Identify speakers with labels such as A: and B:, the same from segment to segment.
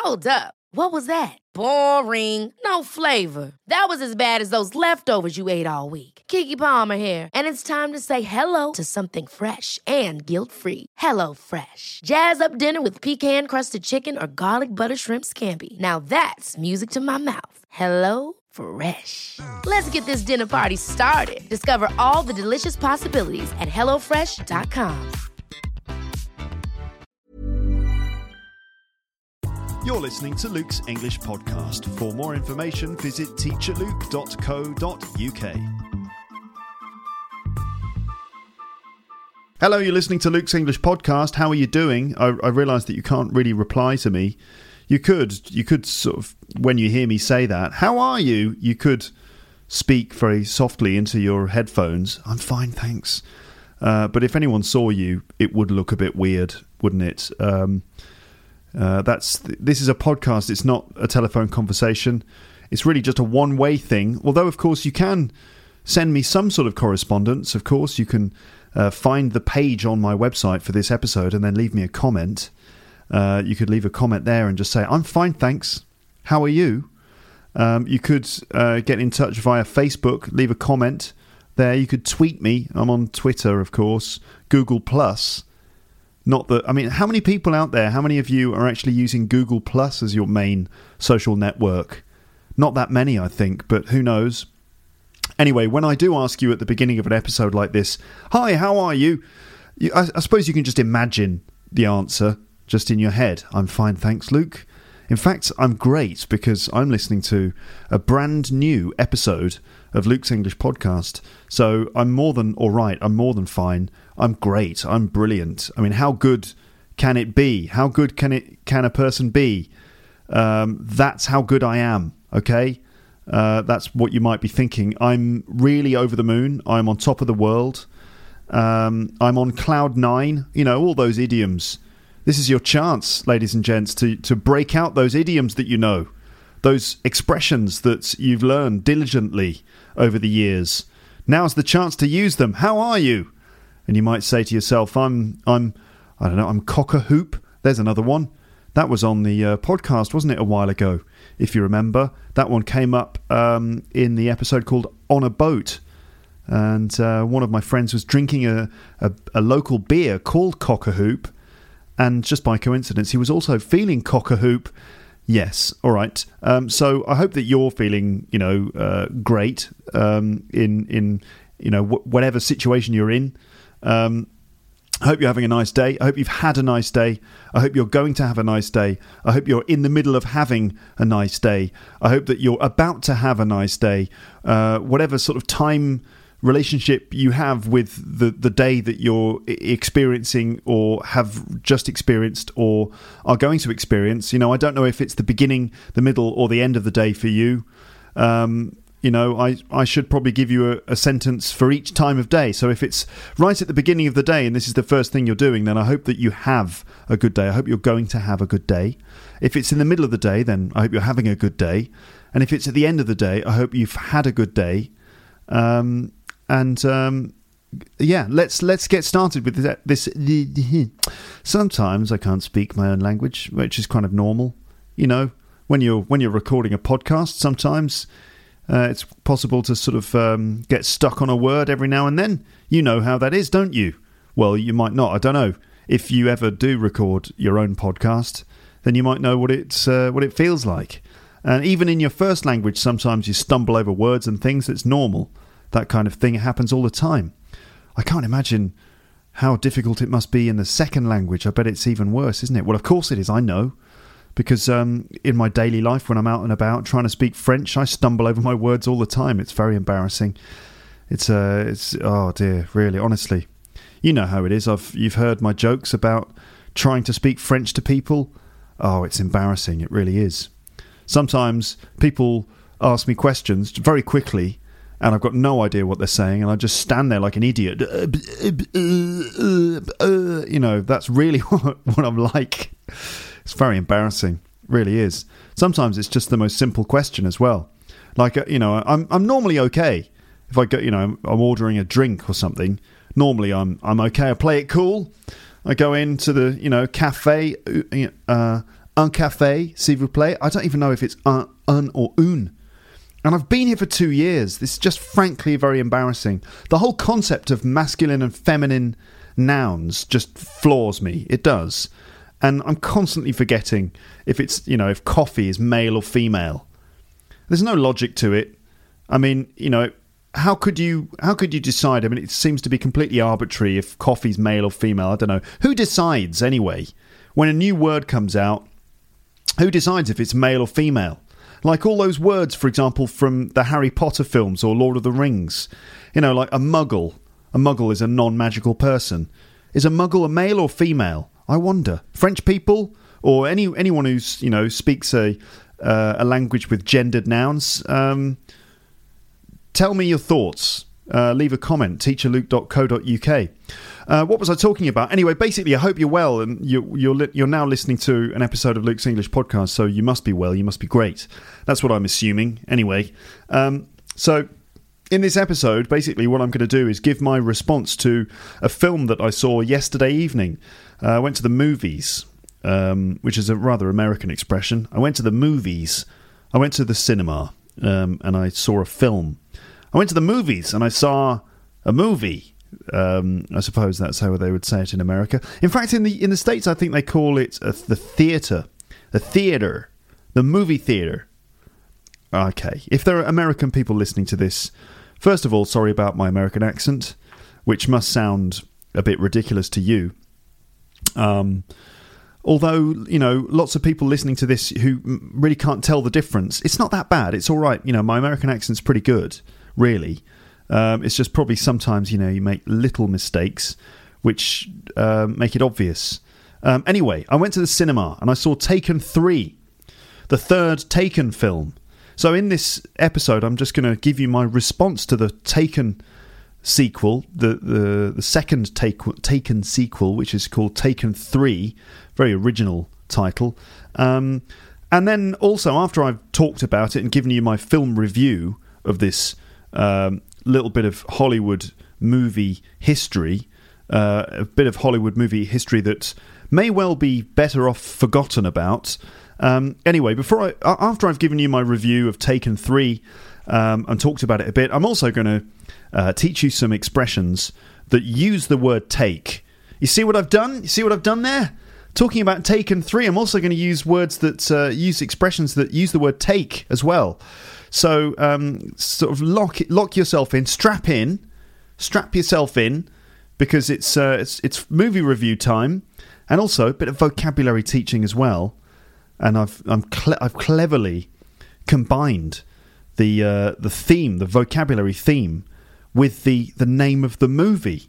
A: Hold up. What was that? Boring. No flavor. That was as bad as those leftovers you ate all week. Keke Palmer here, and it's time to say hello to something fresh and guilt-free. Hello Fresh. Jazz up dinner with pecan-crusted chicken or garlic butter shrimp scampi. Now that's music to my mouth. Hello Fresh. Let's get this dinner party started. Discover all the delicious possibilities at hellofresh.com.
B: You're listening to Luke's English Podcast. For more information, visit teacherluke.co.uk. Hello, you're listening to Luke's English Podcast. How are you doing? I realise that you can't really reply to me. You could sort of, when you hear me say that, how are you? You could speak very softly into your headphones. I'm fine, thanks. But if anyone saw you, it would look a bit weird, wouldn't it? This is a podcast. It's not a telephone conversation. It's really just a one-way thing. Although, of course, you can send me some sort of correspondence. Of course, you can find the page on my website for this episode and then leave me a comment. You could leave a comment there and just say, I'm fine, thanks. How are you? You could get in touch via Facebook, leave a comment there. You could tweet me. I'm on Twitter, of course. Google+. Not that, I mean, how many people out there, how many of you are actually using Google Plus as your main social network? Not that many, I think, but who knows? Anyway, when I do ask you at the beginning of an episode like this, hi, how are you? I suppose you can just imagine the answer just in your head. I'm fine, thanks, Luke. In fact, I'm great because I'm listening to a brand new episode of Luke's English Podcast. So I'm more than all right. I'm more than fine. I'm great. I'm brilliant. I mean, how good can it be? How good can a person be? That's how good I am, okay? That's what you might be thinking. I'm really over the moon. I'm on top of the world. I'm on cloud nine. You know, all those idioms. This is your chance, ladies and gents, to break out those idioms that you know, those expressions that you've learned diligently over the years. Now's the chance to use them. How are you? And you might say to yourself, I'm cock-a-hoop. There's another one. That was on the podcast, wasn't it, a while ago? If you remember, that one came up in the episode called On a Boat. And one of my friends was drinking a local beer called Cock-a-hoop. And just by coincidence, he was also feeling cock-a-hoop. Yes, all right. So I hope that you're feeling, great in whatever situation you're in. I hope you're having a nice day. I hope you've had a nice day. I hope you're going to have a nice day. I hope you're in the middle of having a nice day. I hope that you're about to have a nice day. Whatever sort of time relationship you have with the day that you're experiencing or have just experienced or are going to experience. I don't know if it's the beginning, the middle or the end of the day for you. I should probably give you a sentence for each time of day. So if it's right at the beginning of the day and this is the first thing you're doing, then I hope that you have a good day. I hope you're going to have a good day. If it's in the middle of the day, then I hope you're having a good day. And if it's at the end of the day, I hope you've had a good day. Let's get started with this. Sometimes I can't speak my own language, which is kind of normal. When you're recording a podcast, sometimes it's possible to sort of get stuck on a word every now and then. You know how that is, don't you? Well, you might not. I don't know. If you ever do record your own podcast, then you might know what it feels like. And even in your first language, sometimes you stumble over words and things. It's normal. That kind of thing happens all the time. I can't imagine how difficult it must be in the second language. I bet it's even worse, isn't it? Well, of course it is, I know. Because in my daily life, when I'm out and about trying to speak French, I stumble over my words all the time. It's very embarrassing. It's oh dear, really, honestly. You know how it is. You've heard my jokes about trying to speak French to people. Oh, it's embarrassing. It really is. Sometimes people ask me questions very quickly, and I've got no idea what they're saying, and I just stand there like an idiot. That's really what I'm like. It's very embarrassing. It really is. Sometimes it's just the most simple question as well. Like, I'm normally okay. If I go, I'm ordering a drink or something, normally I'm okay. I play it cool. I go into the, cafe. Un café, s'il vous plaît. I don't even know if it's un or une. And I've been here for 2 years. This is just frankly very embarrassing. The whole concept of masculine and feminine nouns just floors me. It does. And I'm constantly forgetting if coffee is male or female. There's no logic to it. I mean, how could you decide? I mean, it seems to be completely arbitrary if coffee's male or female. I don't know. Who decides anyway? When a new word comes out, who decides if it's male or female? Like all those words, for example, from the Harry Potter films or Lord of the Rings. Like a muggle. A muggle is a non-magical person. Is a muggle a male or female? I wonder. French people or anyone who speaks a language with gendered nouns. Tell me your thoughts. Leave a comment. teacherluke.co.uk. What was I talking about? Anyway, basically, I hope you're well, and you're now listening to an episode of Luke's English Podcast, so you must be well, you must be great. That's what I'm assuming. Anyway, so in this episode, basically what I'm going to do is give my response to a film that I saw yesterday evening. I went to the movies, which is a rather American expression. I went to the movies. I went to the cinema, and I saw a film. I went to the movies, and I saw a movie. I suppose that's how they would say it in America. In fact, in the States, I think they call it the theatre. The movie theatre. Okay. If there are American people listening to this, first of all, sorry about my American accent, which must sound a bit ridiculous to you. Although, lots of people listening to this who really can't tell the difference. It's not that bad. It's all right. My American accent's pretty good, really. It's just probably sometimes, you make little mistakes which make it obvious. Anyway, I went to the cinema and I saw Taken 3, the third Taken film. So in this episode, I'm just going to give you my response to the Taken sequel, the second Taken sequel, which is called Taken 3, very original title. And then also, after I've talked about it and given you my film review of this little bit of Hollywood movie history, a bit of Hollywood movie history that may well be better off forgotten about. Anyway, after I've given you my review of Taken 3 and talked about it a bit, I'm also going to teach you some expressions that use the word take. You see what I've done? You see what I've done there? Talking about Taken 3, I'm also going to use words that use expressions that use the word take as well. So sort of lock yourself in, strap yourself in, because it's movie review time, and also a bit of vocabulary teaching as well. And I've cleverly combined the theme, the vocabulary theme, with the name of the movie.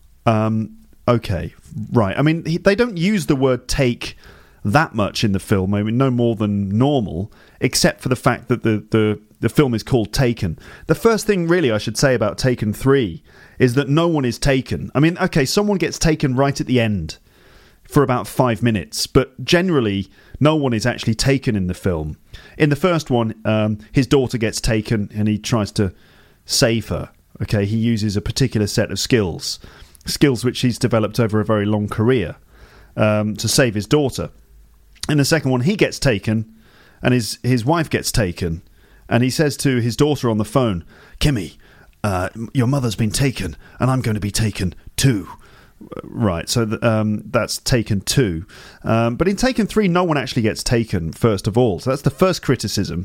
B: Okay, right. I mean, they don't use the word take that much in the film. I mean, no more than normal, except for the fact that the film is called Taken. The first thing, really, I should say about Taken 3 is that no one is taken. I mean, okay, someone gets taken right at the end for about 5 minutes, but generally, no one is actually taken in the film. In the first one, his daughter gets taken and he tries to save her. Okay, he uses a particular set of skills which he's developed over a very long career to save his daughter. In the second one, he gets taken and his wife gets taken, and he says to his daughter on the phone, "Kimmy, your mother's been taken and I'm going to be taken too." Right, so that's Taken 2. But in Taken 3, no one actually gets taken, first of all. So that's the first criticism.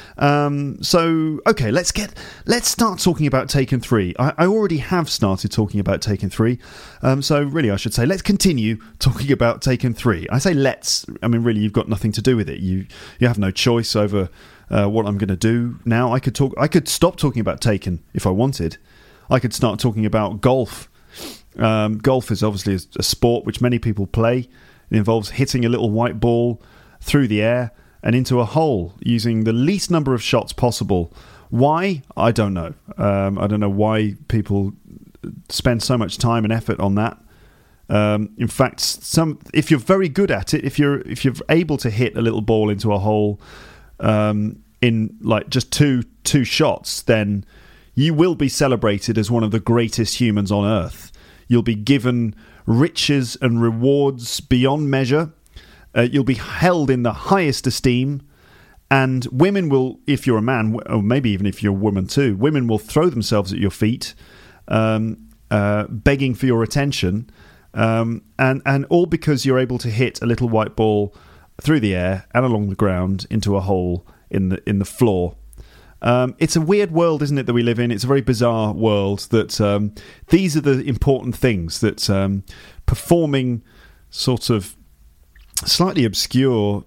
B: So, okay, let's start talking about Taken 3. I already have started talking about Taken 3. So really, I should say, let's continue talking about Taken 3. I say let's. I mean, really, you've got nothing to do with it. You have no choice over what I'm going to do now. I could stop talking about Taken if I wanted. I could start talking about golf. Golf is obviously a sport which many people play. It involves hitting a little white ball through the air and into a hole using the least number of shots possible. Why? I don't know. I don't know why people spend so much time and effort on that. In fact, if you're very good at it, if you're able to hit a little ball into a hole in like just two shots, then you will be celebrated as one of the greatest humans on earth. You'll be given riches and rewards beyond measure. You'll be held in the highest esteem. And women will, if you're a man, or maybe even if you're a woman too, women will throw themselves at your feet, begging for your attention, and all because you're able to hit a little white ball through the air and along the ground into a hole in the floor. It's a weird world, isn't it, that we live in? It's a very bizarre world that these are the important things that performing sort of slightly obscure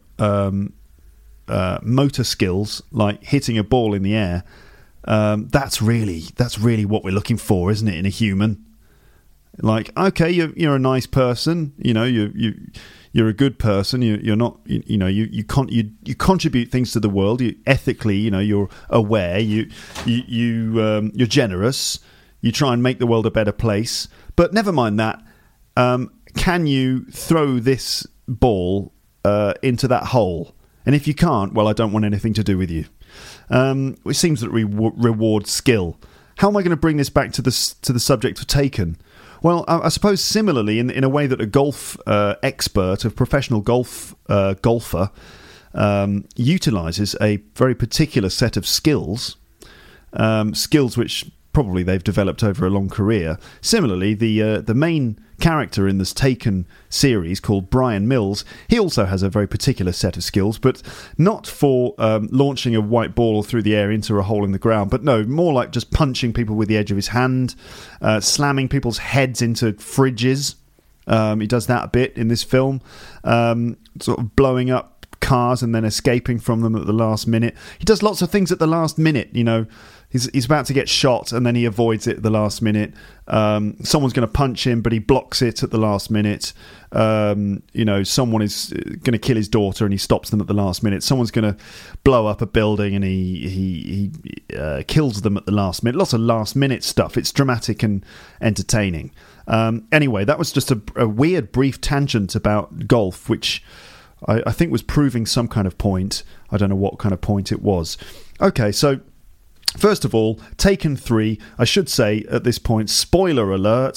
B: motor skills like hitting a ball in the air, that's really what we're looking for, isn't it, in a human? Like, okay, you're a nice person, you're a good person, you're not, you contribute things to the world, you ethically, you're aware, you're generous, you try and make the world a better place. But never mind that, can you throw this ball into that hole? And if you can't, well, I don't want anything to do with you. It seems that we reward skill. How am I going to bring this back to the subject of Taken? Well, I suppose similarly, in a way that a golf expert, a professional golfer, utilises a very particular set of skills, skills which probably they've developed over a long career. Similarly, the main character in this Taken series, called Brian Mills, he also has a very particular set of skills, but not for launching a white ball through the air into a hole in the ground, but no, more like just punching people with the edge of his hand, slamming people's heads into fridges. He does that a bit in this film, sort of blowing up cars and then escaping from them at the last minute. He does lots of things at the last minute, He's about to get shot and then he avoids it at the last minute. Someone's going to punch him, but he blocks it at the last minute. Someone is going to kill his daughter and he stops them at the last minute. Someone's going to blow up a building and he kills them at the last minute. Lots of last minute stuff. It's dramatic and entertaining. Anyway, that was just a weird brief tangent about golf, which I think was proving some kind of point. I don't know what kind of point it was. Okay, so first of all, Taken 3, I should say at this point, spoiler alert.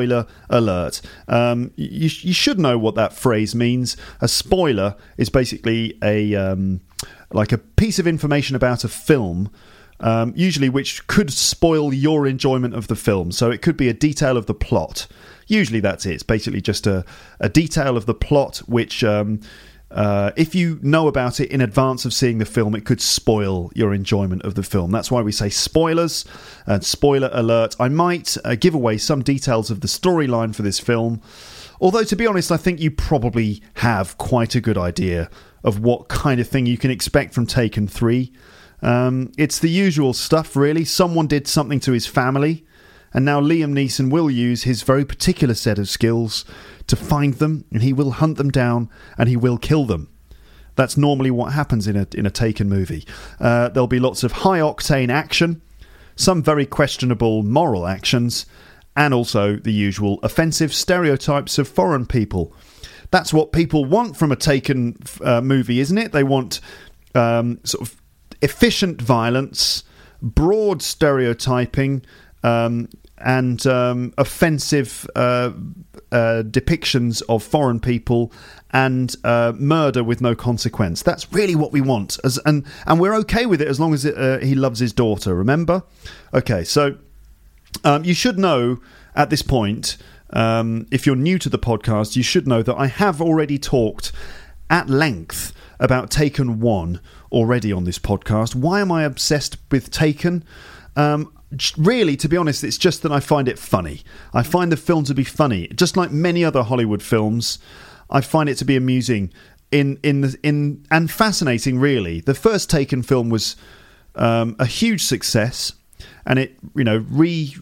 B: You should know what that phrase means. A spoiler is basically like a piece of information about a film, usually which could spoil your enjoyment of the film. So it could be a detail of the plot. Usually that's it. It's basically just a detail of the plot which... if you know about it in advance of seeing the film, it could spoil your enjoyment of the film. That's why we say spoilers and spoiler alert. I might give away some details of the storyline for this film, although to be honest, I think you probably have quite a good idea of what kind of thing you can expect from Taken 3. It's the usual stuff, really. Someone did something to his family, and now Liam Neeson will use his very particular set of skills to find them, and he will hunt them down, and he will kill them. That's normally what happens in a Taken movie. There'll be lots of high-octane action, some very questionable moral actions, and also the usual offensive stereotypes of foreign people. That's what people want from a Taken movie, isn't it? They want sort of efficient violence, broad stereotyping, and offensive depictions of foreign people, and murder with no consequence. That's really what we want, and we're okay with it as long as he loves his daughter, remember? Okay, so you should know at this point, if you're new to the podcast, you should know that I have already talked at length about Taken 1 already on this podcast. Why am I obsessed with Taken? Really, to be honest, it's just that I find it funny. I find the film to be funny. Just like many other Hollywood films, I find it to be amusing and fascinating, really. The first Taken film was a huge success, and it revitalized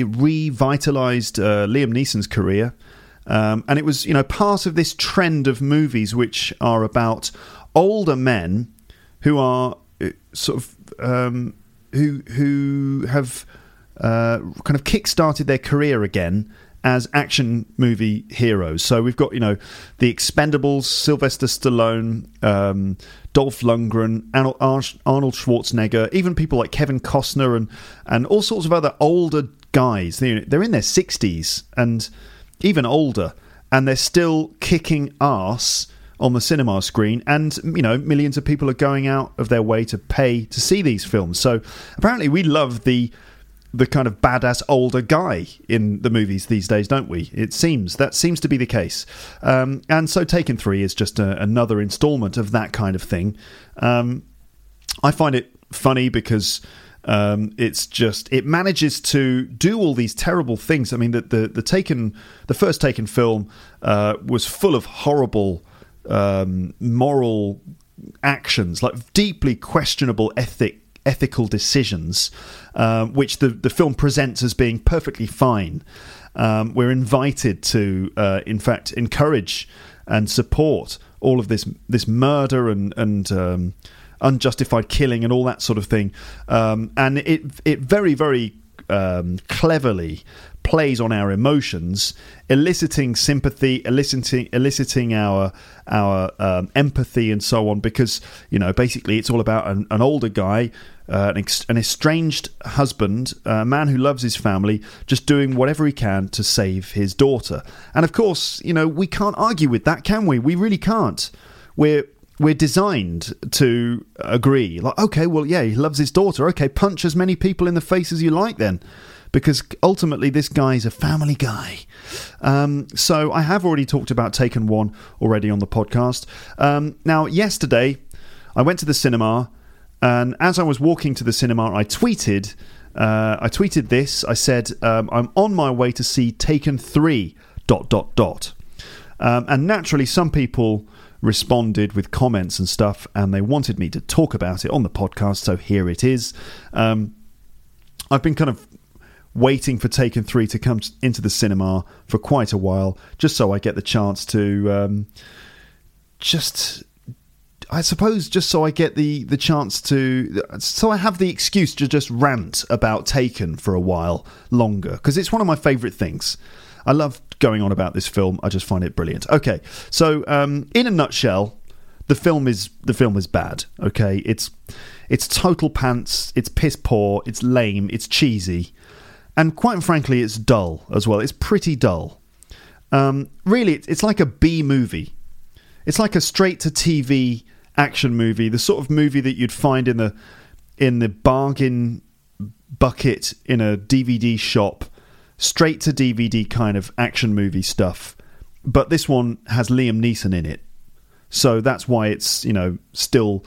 B: Liam Neeson's career. And it was part of this trend of movies which are about older men who are sort of who have kind of kick-started their career again as action movie heroes. So we've got, The Expendables, Sylvester Stallone, Dolph Lundgren, Arnold Schwarzenegger, even people like Kevin Costner and all sorts of other older guys. They're in their 60s and even older, and they're still kicking ass on the cinema screen, and millions of people are going out of their way to pay to see these films. So apparently we love the kind of badass older guy in the movies these days, don't we? That seems to be the case. And so Taken 3 is just another installment of that kind of thing. I find it funny because it manages to do all these terrible things. I mean, the first Taken film was full of horrible moral actions, like deeply questionable ethical decisions, which the film presents as being perfectly fine. We're invited to, in fact, encourage and support all of this murder and unjustified killing and all that sort of thing. And it very, very cleverly plays on our emotions, eliciting sympathy, eliciting our empathy and so on, because basically it's all about an older guy, an estranged husband, a man who loves his family, just doing whatever he can to save his daughter. And of course, we can't argue with that, can we? We really can't. We're designed to agree. Like, okay, well, yeah, he loves his daughter. Okay, punch as many people in the face as you like then. Because ultimately this guy's a family guy. So I have already talked about Taken 1 already on the podcast. Now, yesterday, I went to the cinema, and as I was walking to the cinema, I tweeted this. I said, I'm on my way to see Taken 3... And naturally, some people responded with comments and stuff, and they wanted me to talk about it on the podcast, so here it is. I've been kind of waiting for Taken 3 to come into the cinema for quite a while, just so I get the chance to so I get the chance to, so I have the excuse to just rant about Taken for a while longer, because it's one of my favourite things. I love going on about this film. I just find it brilliant. Okay, so in a nutshell, the film is bad. Okay, it's total pants. It's piss poor. It's lame. It's cheesy, and quite frankly, it's dull as well. It's pretty dull. Really, it's like a B movie. It's like a straight to TV action movie, the sort of movie that you'd find in the bargain bucket in a DVD shop. Straight to DVD kind of action movie stuff, but this one has Liam Neeson in it, so that's why it's still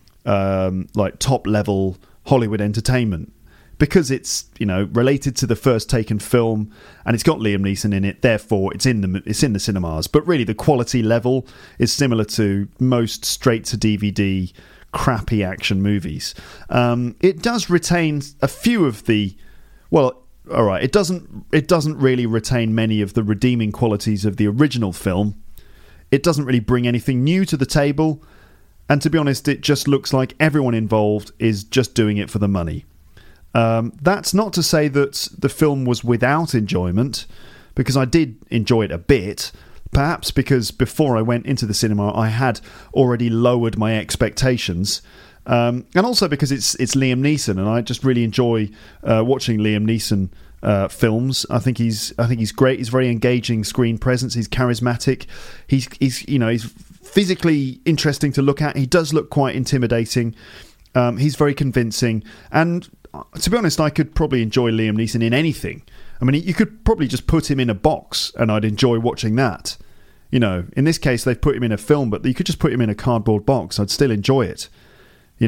B: like top level Hollywood entertainment, because it's related to the first Taken film and it's got Liam Neeson in it. Therefore, it's in the cinemas. But really, the quality level is similar to most straight to DVD crappy action movies. It does retain a few of the all right, it doesn't really retain many of the redeeming qualities of the original film. It doesn't really bring anything new to the table, and to be honest, it just looks like everyone involved is just doing it for the money. That's not to say that the film was without enjoyment, because I did enjoy it a bit, perhaps because before I went into the cinema I had already lowered my expectations. And also because it's Liam Neeson, and I just really enjoy watching Liam Neeson films. I think he's great. He's very engaging screen presence. He's charismatic. He's physically interesting to look at. He does look quite intimidating. He's very convincing. And to be honest, I could probably enjoy Liam Neeson in anything. I mean, you could probably just put him in a box, and I'd enjoy watching that. In this case, they've put him in a film, but you could just put him in a cardboard box. I'd still enjoy it. I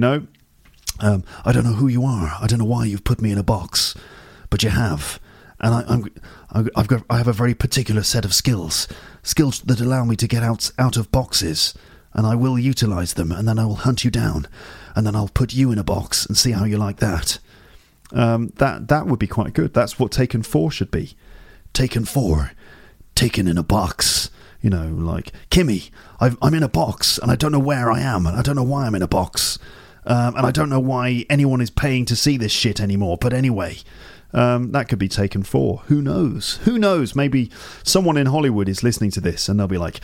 B: don't know who you are. I don't know why you've put me in a box, but you have, and I have a very particular set of skills that allow me to get out of boxes, and I will utilise them, and then I will hunt you down, and then I'll put you in a box and see how you like that. That would be quite good. That's what Taken 4 should be. Taken 4, taken in a box. Like, Kimmy, I'm in a box, and I don't know where I am, and I don't know why I'm in a box. And I don't know why anyone is paying to see this shit anymore. But anyway, that could be Taken 4. Who knows? Maybe someone in Hollywood is listening to this and they'll be like,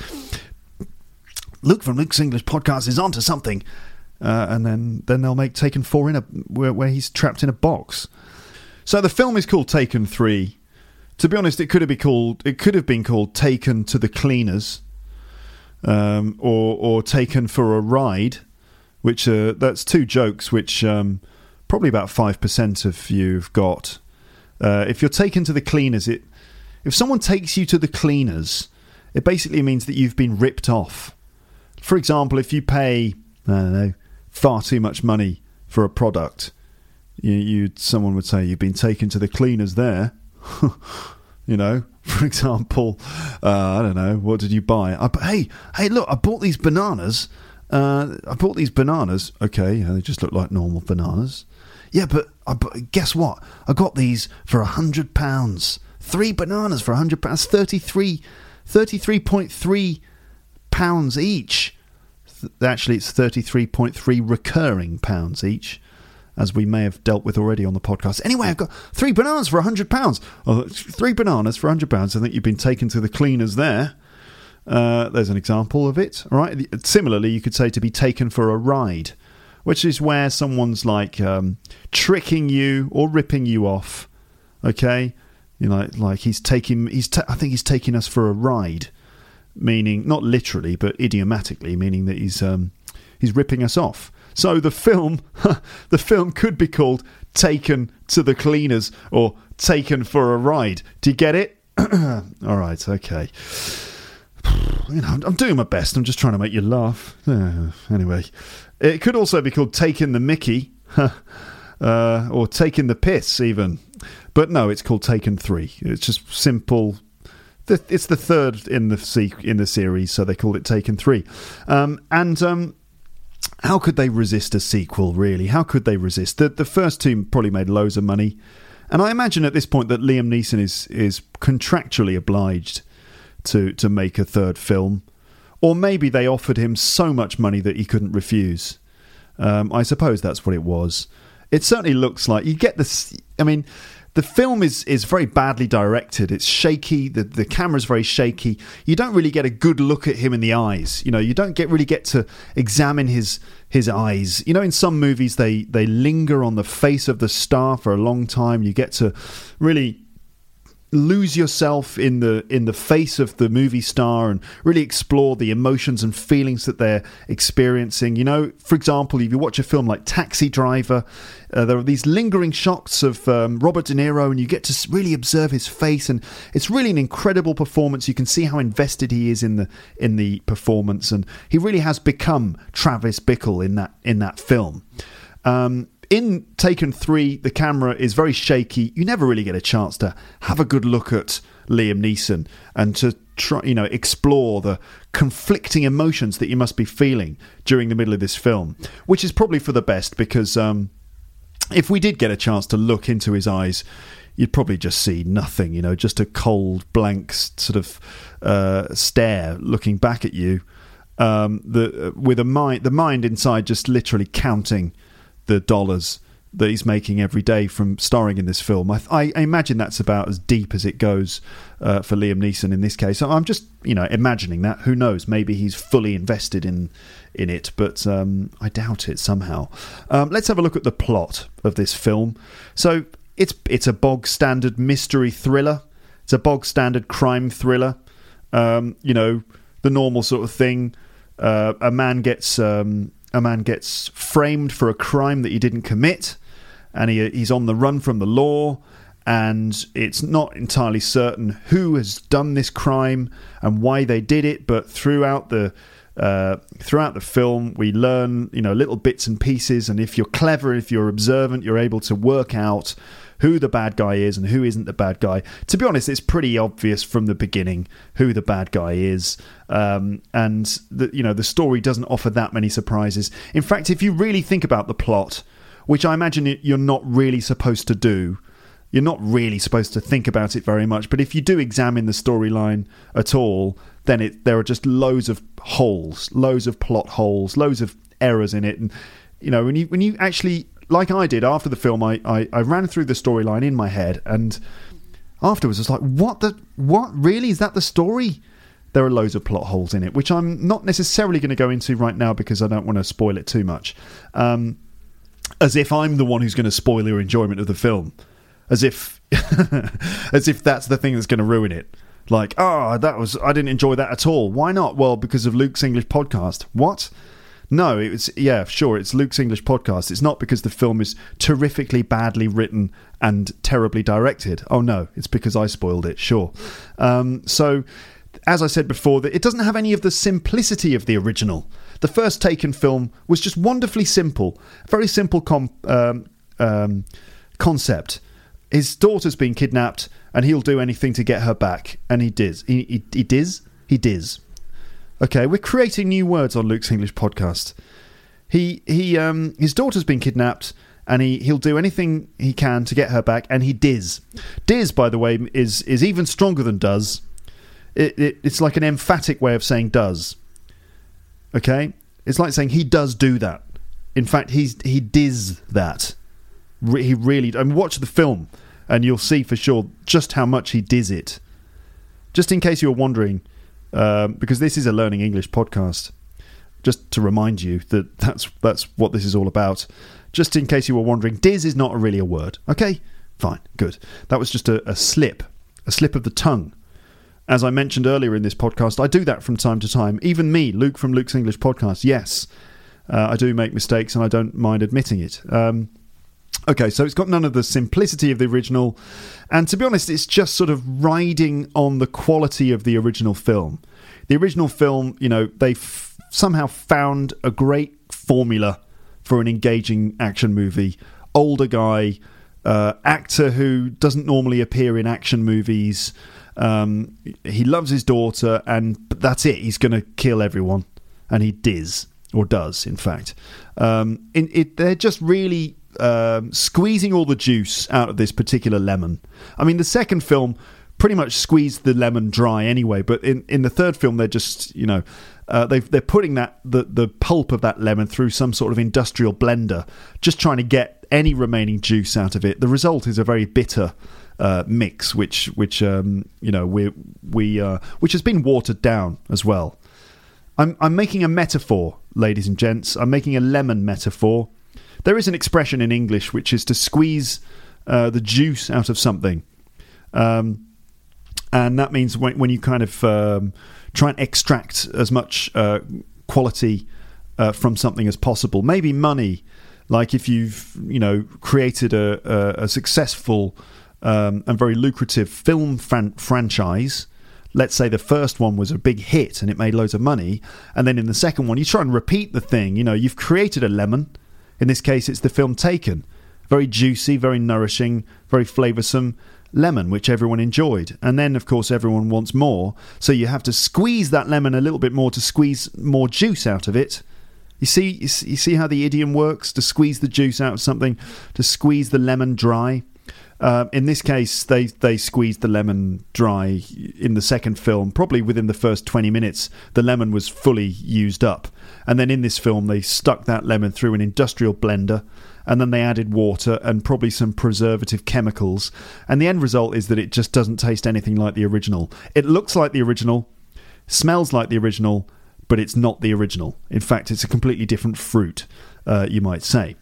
B: Luke from Luke's English Podcast is onto something. And then they'll make Taken 4 where he's trapped in a box. So the film is called Taken 3. To be honest, it could have been called Taken to the Cleaners. or taken for a ride, which that's two jokes which probably about 5% of you've got. If you're taken to the cleaners, if someone takes you to the cleaners, it basically means that you've been ripped off. For example, if you pay, I don't know, far too much money for a product, someone would say you've been taken to the cleaners there. You know, for example, I don't know, what did you buy? Hey, look, I bought these bananas. Okay, they just look like normal bananas. Yeah, but guess what? I got these for £100. 3 bananas for £100. 33.3 pounds each. Actually, it's 33.3 recurring pounds each, as we may have dealt with already on the podcast. Anyway, I've got 3 bananas for £100. Oh, 3 bananas for £100. I think you've been taken to the cleaners there. There's an example of it. All right. Similarly, you could say to be taken for a ride, which is where someone's like tricking you or ripping you off. Okay, you know, like I think he's taking us for a ride, meaning not literally but idiomatically, meaning that he's ripping us off. So the film could be called Taken to the Cleaners or Taken for a Ride. Do you get it? All right, okay. You know, I'm doing my best. I'm just trying to make you laugh. Anyway, it could also be called Taking the Mickey, or Taking the Piss, even. But no, it's called Taken 3. It's just simple. It's the third in the series, so they called it Taken 3. How could they resist a sequel, really? How could they resist? The first two probably made loads of money. And I imagine at this point that Liam Neeson is contractually obliged to make a third film. Or maybe they offered him so much money that he couldn't refuse. I suppose that's what it was. It certainly looks like... You get this... I mean... The film is very badly directed. It's shaky. The camera's very shaky. You don't really get a good look at him in the eyes. You know, you don't really get to examine his eyes. You know, in some movies they linger on the face of the star for a long time. You get to really lose yourself in the face of the movie star and really explore the emotions and feelings that they're experiencing. You know, for example, if you watch a film like Taxi Driver, there are these lingering shots of Robert De Niro, and you get to really observe his face, and it's really an incredible performance. You can see how invested he is in the performance, and he really has become Travis Bickle in that film. In Taken 3, the camera is very shaky. You never really get a chance to have a good look at Liam Neeson and to try, explore the conflicting emotions that you must be feeling during the middle of this film, which is probably for the best, because if we did get a chance to look into his eyes, you'd probably just see nothing, just a cold, blank sort of stare looking back at you, with the mind inside just literally counting the dollars that he's making every day from starring in this film. I imagine that's about as deep as it goes for Liam Neeson in this case. I'm just, imagining that. Who knows? Maybe he's fully invested in it, but I doubt it somehow. Let's have a look at the plot of this film. So it's a bog standard mystery thriller. It's a bog standard crime thriller. The normal sort of thing. A man gets framed for a crime that he didn't commit, and he's on the run from the law, and it's not entirely certain who has done this crime and why they did it, but throughout the film we learn little bits and pieces, and if you're clever, if you're observant, you're able to work out who the bad guy is and who isn't the bad guy. To be honest, it's pretty obvious from the beginning who the bad guy is, and the story doesn't offer that many surprises. In fact, if you really think about the plot, which I imagine you're not really supposed to do, you're not really supposed to think about it very much, but if you do examine the storyline at all, then there are just loads of holes, loads of plot holes, loads of errors in it. And when you actually, like I did after the film, I ran through the storyline in my head, and afterwards I was like, what really? Is that the story? There are loads of plot holes in it, which I'm not necessarily going to go into right now because I don't want to spoil it too much. As if I'm the one who's going to spoil your enjoyment of the film. As if that's the thing that's going to ruin it. Like, I didn't enjoy that at all. Why not? Well, because of Luke's English podcast. What? No, it's Luke's English podcast. It's not because the film is terrifically badly written and terribly directed. Oh no, it's because I spoiled it, sure. So, as I said before, it doesn't have any of the simplicity of the original. The first Taken film was just wonderfully simple. A very simple concept. His daughter's been kidnapped and he'll do anything to get her back. And he diz. He diz. Okay, we're creating new words on Luke's English podcast. His daughter's been kidnapped and he'll do anything he can to get her back, and he diz. Diz, by the way, is even stronger than does. It's like an emphatic way of saying does. Okay? It's like saying he does do that. In fact, he diz that. He really... And watch the film and you'll see for sure just how much he diz it. Just in case you were wondering, because this is a Learning English podcast, just to remind you that that's what this is all about. Just in case you were wondering, diz is not really a word. Okay? Fine. Good. That was just a slip of the tongue. As I mentioned earlier in this podcast, I do that from time to time. Even me, Luke from Luke's English podcast, yes. I do make mistakes and I don't mind admitting it. Okay, so it's got none of the simplicity of the original. And to be honest, it's just sort of riding on the quality of the original film. The original film, they somehow found a great formula for an engaging action movie. Older guy, actor who doesn't normally appear in action movies. He loves his daughter, but that's it. He's going to kill everyone. And he does, in fact. They're just really squeezing all the juice out of this particular lemon. I mean, the second film pretty much squeezed the lemon dry anyway, but in the third film, they're just, they're putting the pulp of that lemon through some sort of industrial blender, just trying to get any remaining juice out of it. The result is a very bitter mix, which has been watered down as well. I'm making a metaphor, ladies and gents. I'm making a lemon metaphor. There is an expression in English which is to squeeze the juice out of something, and that means when you kind of try and extract as much quality from something as possible. Maybe money, like if you've created a successful and very lucrative film franchise. Let's say the first one was a big hit and it made loads of money, and then in the second one you try and repeat the thing. You've created a lemon. In this case, it's the film Taken. Very juicy, very nourishing, very flavoursome lemon, which everyone enjoyed. And then, of course, everyone wants more. So you have to squeeze that lemon a little bit more to squeeze more juice out of it. You see how the idiom works? To squeeze the juice out of something, to squeeze the lemon dry. In this case, they squeezed the lemon dry in the second film. Probably within the first 20 minutes, the lemon was fully used up. And then in this film, they stuck that lemon through an industrial blender, and then they added water and probably some preservative chemicals. And the end result is that it just doesn't taste anything like the original. It looks like the original, smells like the original, but it's not the original. In fact, it's a completely different fruit, you might say.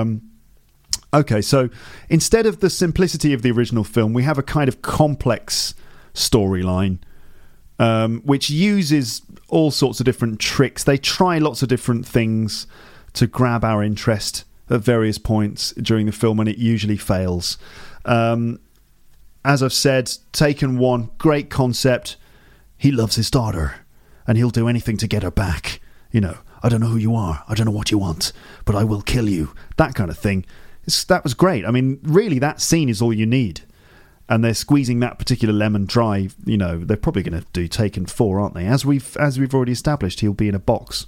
B: Okay, so instead of the simplicity of the original film, we have a kind of complex storyline, which uses all sorts of different tricks. They try lots of different things to grab our interest at various points during the film, and it usually fails. As I've said, Taken 1, great concept. He loves his daughter, and he'll do anything to get her back. I don't know who you are, I don't know what you want, but I will kill you. That kind of thing. That was great. I mean, really, that scene is all you need. And they're squeezing that particular lemon dry. They're probably going to do Taken 4, aren't they? As we've already established, he'll be in a box.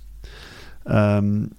B: So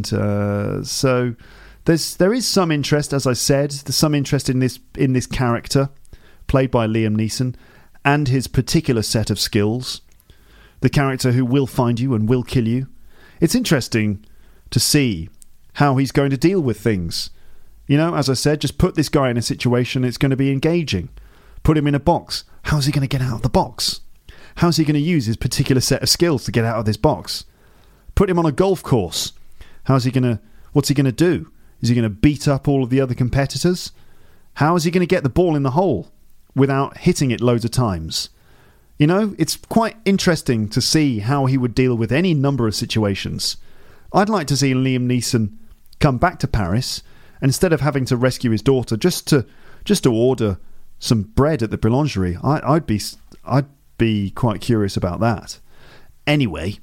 B: there is some interest, as I said. There's some interest in this character, played by Liam Neeson, and his particular set of skills. The character who will find you and will kill you. It's interesting to see how he's going to deal with things. As I said, just put this guy in a situation, it's going to be engaging. Put him in a box. How's he going to get out of the box? How's he going to use his particular set of skills to get out of this box? Put him on a golf course. What's he going to do? Is he going to beat up all of the other competitors? How is he going to get the ball in the hole without hitting it loads of times? You know, it's quite interesting to see how he would deal with any number of situations. I'd like to see Liam Neeson come back to Paris, and instead of having to rescue his daughter, just to order some bread at the boulangerie. I'd be quite curious about that. Anyway,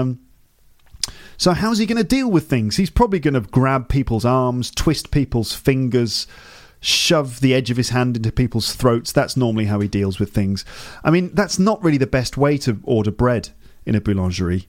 B: so how's he going to deal with things? He's probably going to grab people's arms, twist people's fingers, shove the edge of his hand into people's throats. That's normally how he deals with things. I mean, that's not really the best way to order bread in a boulangerie.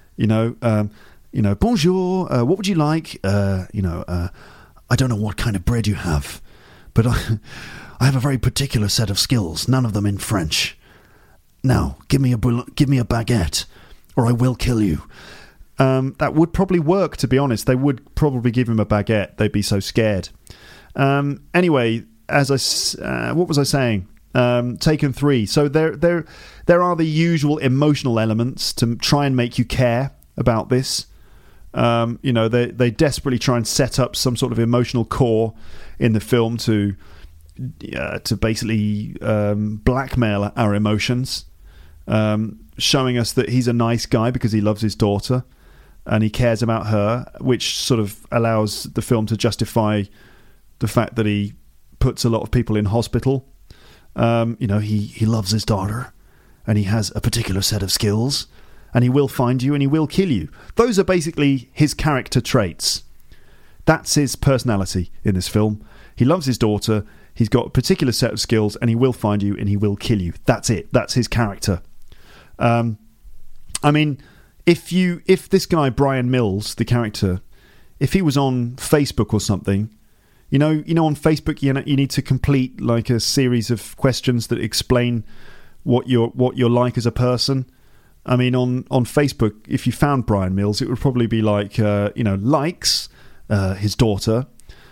B: Bonjour, what would you like? I don't know what kind of bread you have, but I have a very particular set of skills, none of them in French. Now, give me a baguette, or I will kill you. That would probably work, to be honest. They would probably give him a baguette. They'd be so scared. Anyway, what was I saying? Taken 3. So there are the usual emotional elements to try and make you care about this. They desperately try and set up some sort of emotional core in the film to basically blackmail our emotions, showing us that he's a nice guy because he loves his daughter and he cares about her, which sort of allows the film to justify the fact that he puts a lot of people in hospital. He loves his daughter and he has a particular set of skills and he will find you and he will kill you. Those are basically his character traits. That's his personality in this film. He loves his daughter, he's got a particular set of skills, and he will find you and he will kill you. That's it. That's his character. If this guy, Brian Mills, the character, if he was on Facebook or something, you know, on Facebook you need to complete like a series of questions that explain what you're like as a person. I mean, on Facebook, if you found Brian Mills, it would probably be like, likes, his daughter,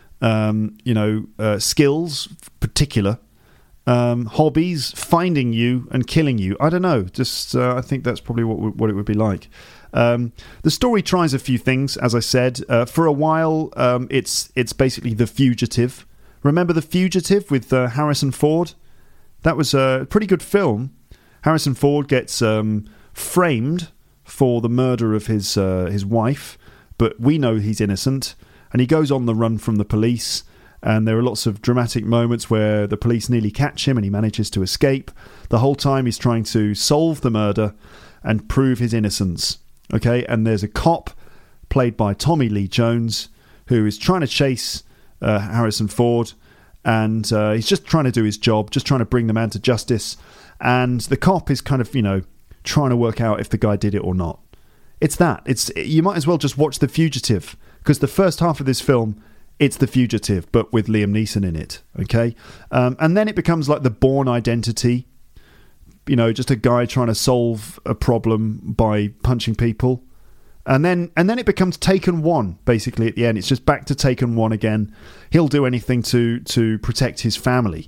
B: skills, particular, hobbies, finding you and killing you. I don't know. Just, I think that's probably what it would be like. The story tries a few things, as I said. For a while, it's basically The Fugitive. Remember The Fugitive with Harrison Ford? That was a pretty good film. Harrison Ford gets framed for the murder of his wife, but we know he's innocent, and he goes on the run from the police, and there are lots of dramatic moments where the police nearly catch him and he manages to escape. The whole time he's trying to solve the murder and prove his innocence. Okay, and there's a cop played by Tommy Lee Jones who is trying to chase Harrison Ford, and he's just trying to do his job, just trying to bring the man to justice, and the cop is kind of, trying to work out if the guy did it or not. You might as well just watch The Fugitive, because the first half of this film, it's The Fugitive, but with Liam Neeson in it, okay? And then it becomes like The Bourne Identity, just a guy trying to solve a problem by punching people. And then it becomes Taken 1, basically, at the end. It's just back to Taken 1 again. He'll do anything to protect his family.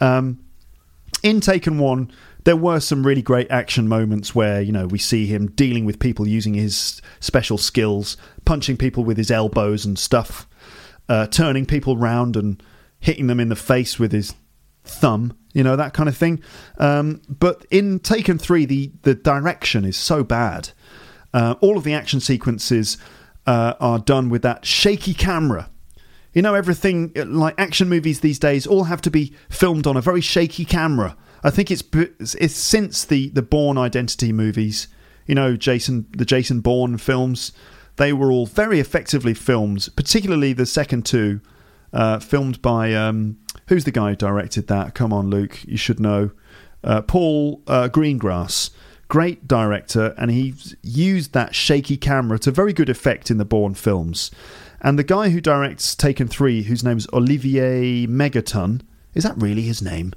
B: In Taken 1, there were some really great action moments where, we see him dealing with people using his special skills, punching people with his elbows and stuff, turning people round and hitting them in the face with his thumb, that kind of thing. But in Taken 3, the direction is so bad. All of the action sequences are done with that shaky camera. Everything, like action movies these days, all have to be filmed on a very shaky camera. I think it's since the Bourne Identity movies, the Jason Bourne films, they were all very effectively filmed, particularly the second two, filmed by, who's the guy who directed that? Come on, Luke, you should know. Paul Greengrass, great director, and he's used that shaky camera to very good effect in the Bourne films. And the guy who directs Taken 3, whose name's Olivier Megaton, is that really his name?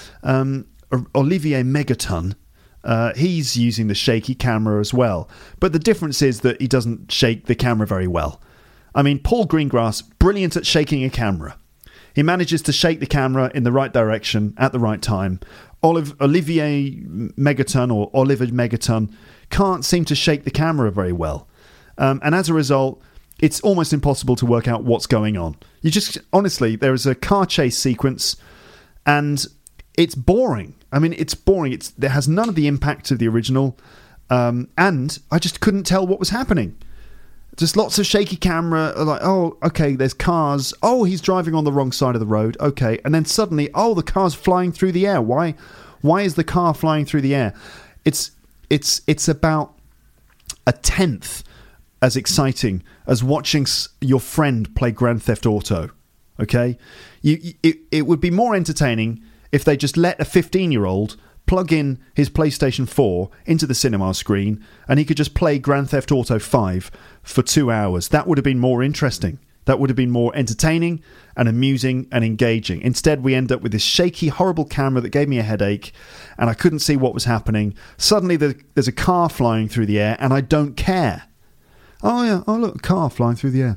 B: Olivier Megaton, he's using the shaky camera as well. But the difference is that he doesn't shake the camera very well. I mean, Paul Greengrass, brilliant at shaking a camera. He manages to shake the camera in the right direction at the right time. Olivier Megaton, or Oliver Megaton, can't seem to shake the camera very well. And as a result, it's almost impossible to work out what's going on. Honestly, there is a car chase sequence, and it's boring. I mean, it's boring. It has none of the impact of the original, and I just couldn't tell what was happening. Just lots of shaky camera, like, oh, okay, there's cars. Oh, he's driving on the wrong side of the road. Okay, and then suddenly, oh, the car's flying through the air. Why is the car flying through the air? It's about a tenth as exciting as watching your friend play Grand Theft Auto. Okay, it would be more entertaining if they just let a 15-year-old plug in his PlayStation 4 into the cinema screen and he could just play Grand Theft Auto 5 for 2 hours. That would have been more interesting. That would have been more entertaining and amusing and engaging. Instead, we end up with this shaky, horrible camera that gave me a headache and I couldn't see what was happening. Suddenly, there's a car flying through the air and I don't care. Oh, yeah. Oh, look, a car flying through the air.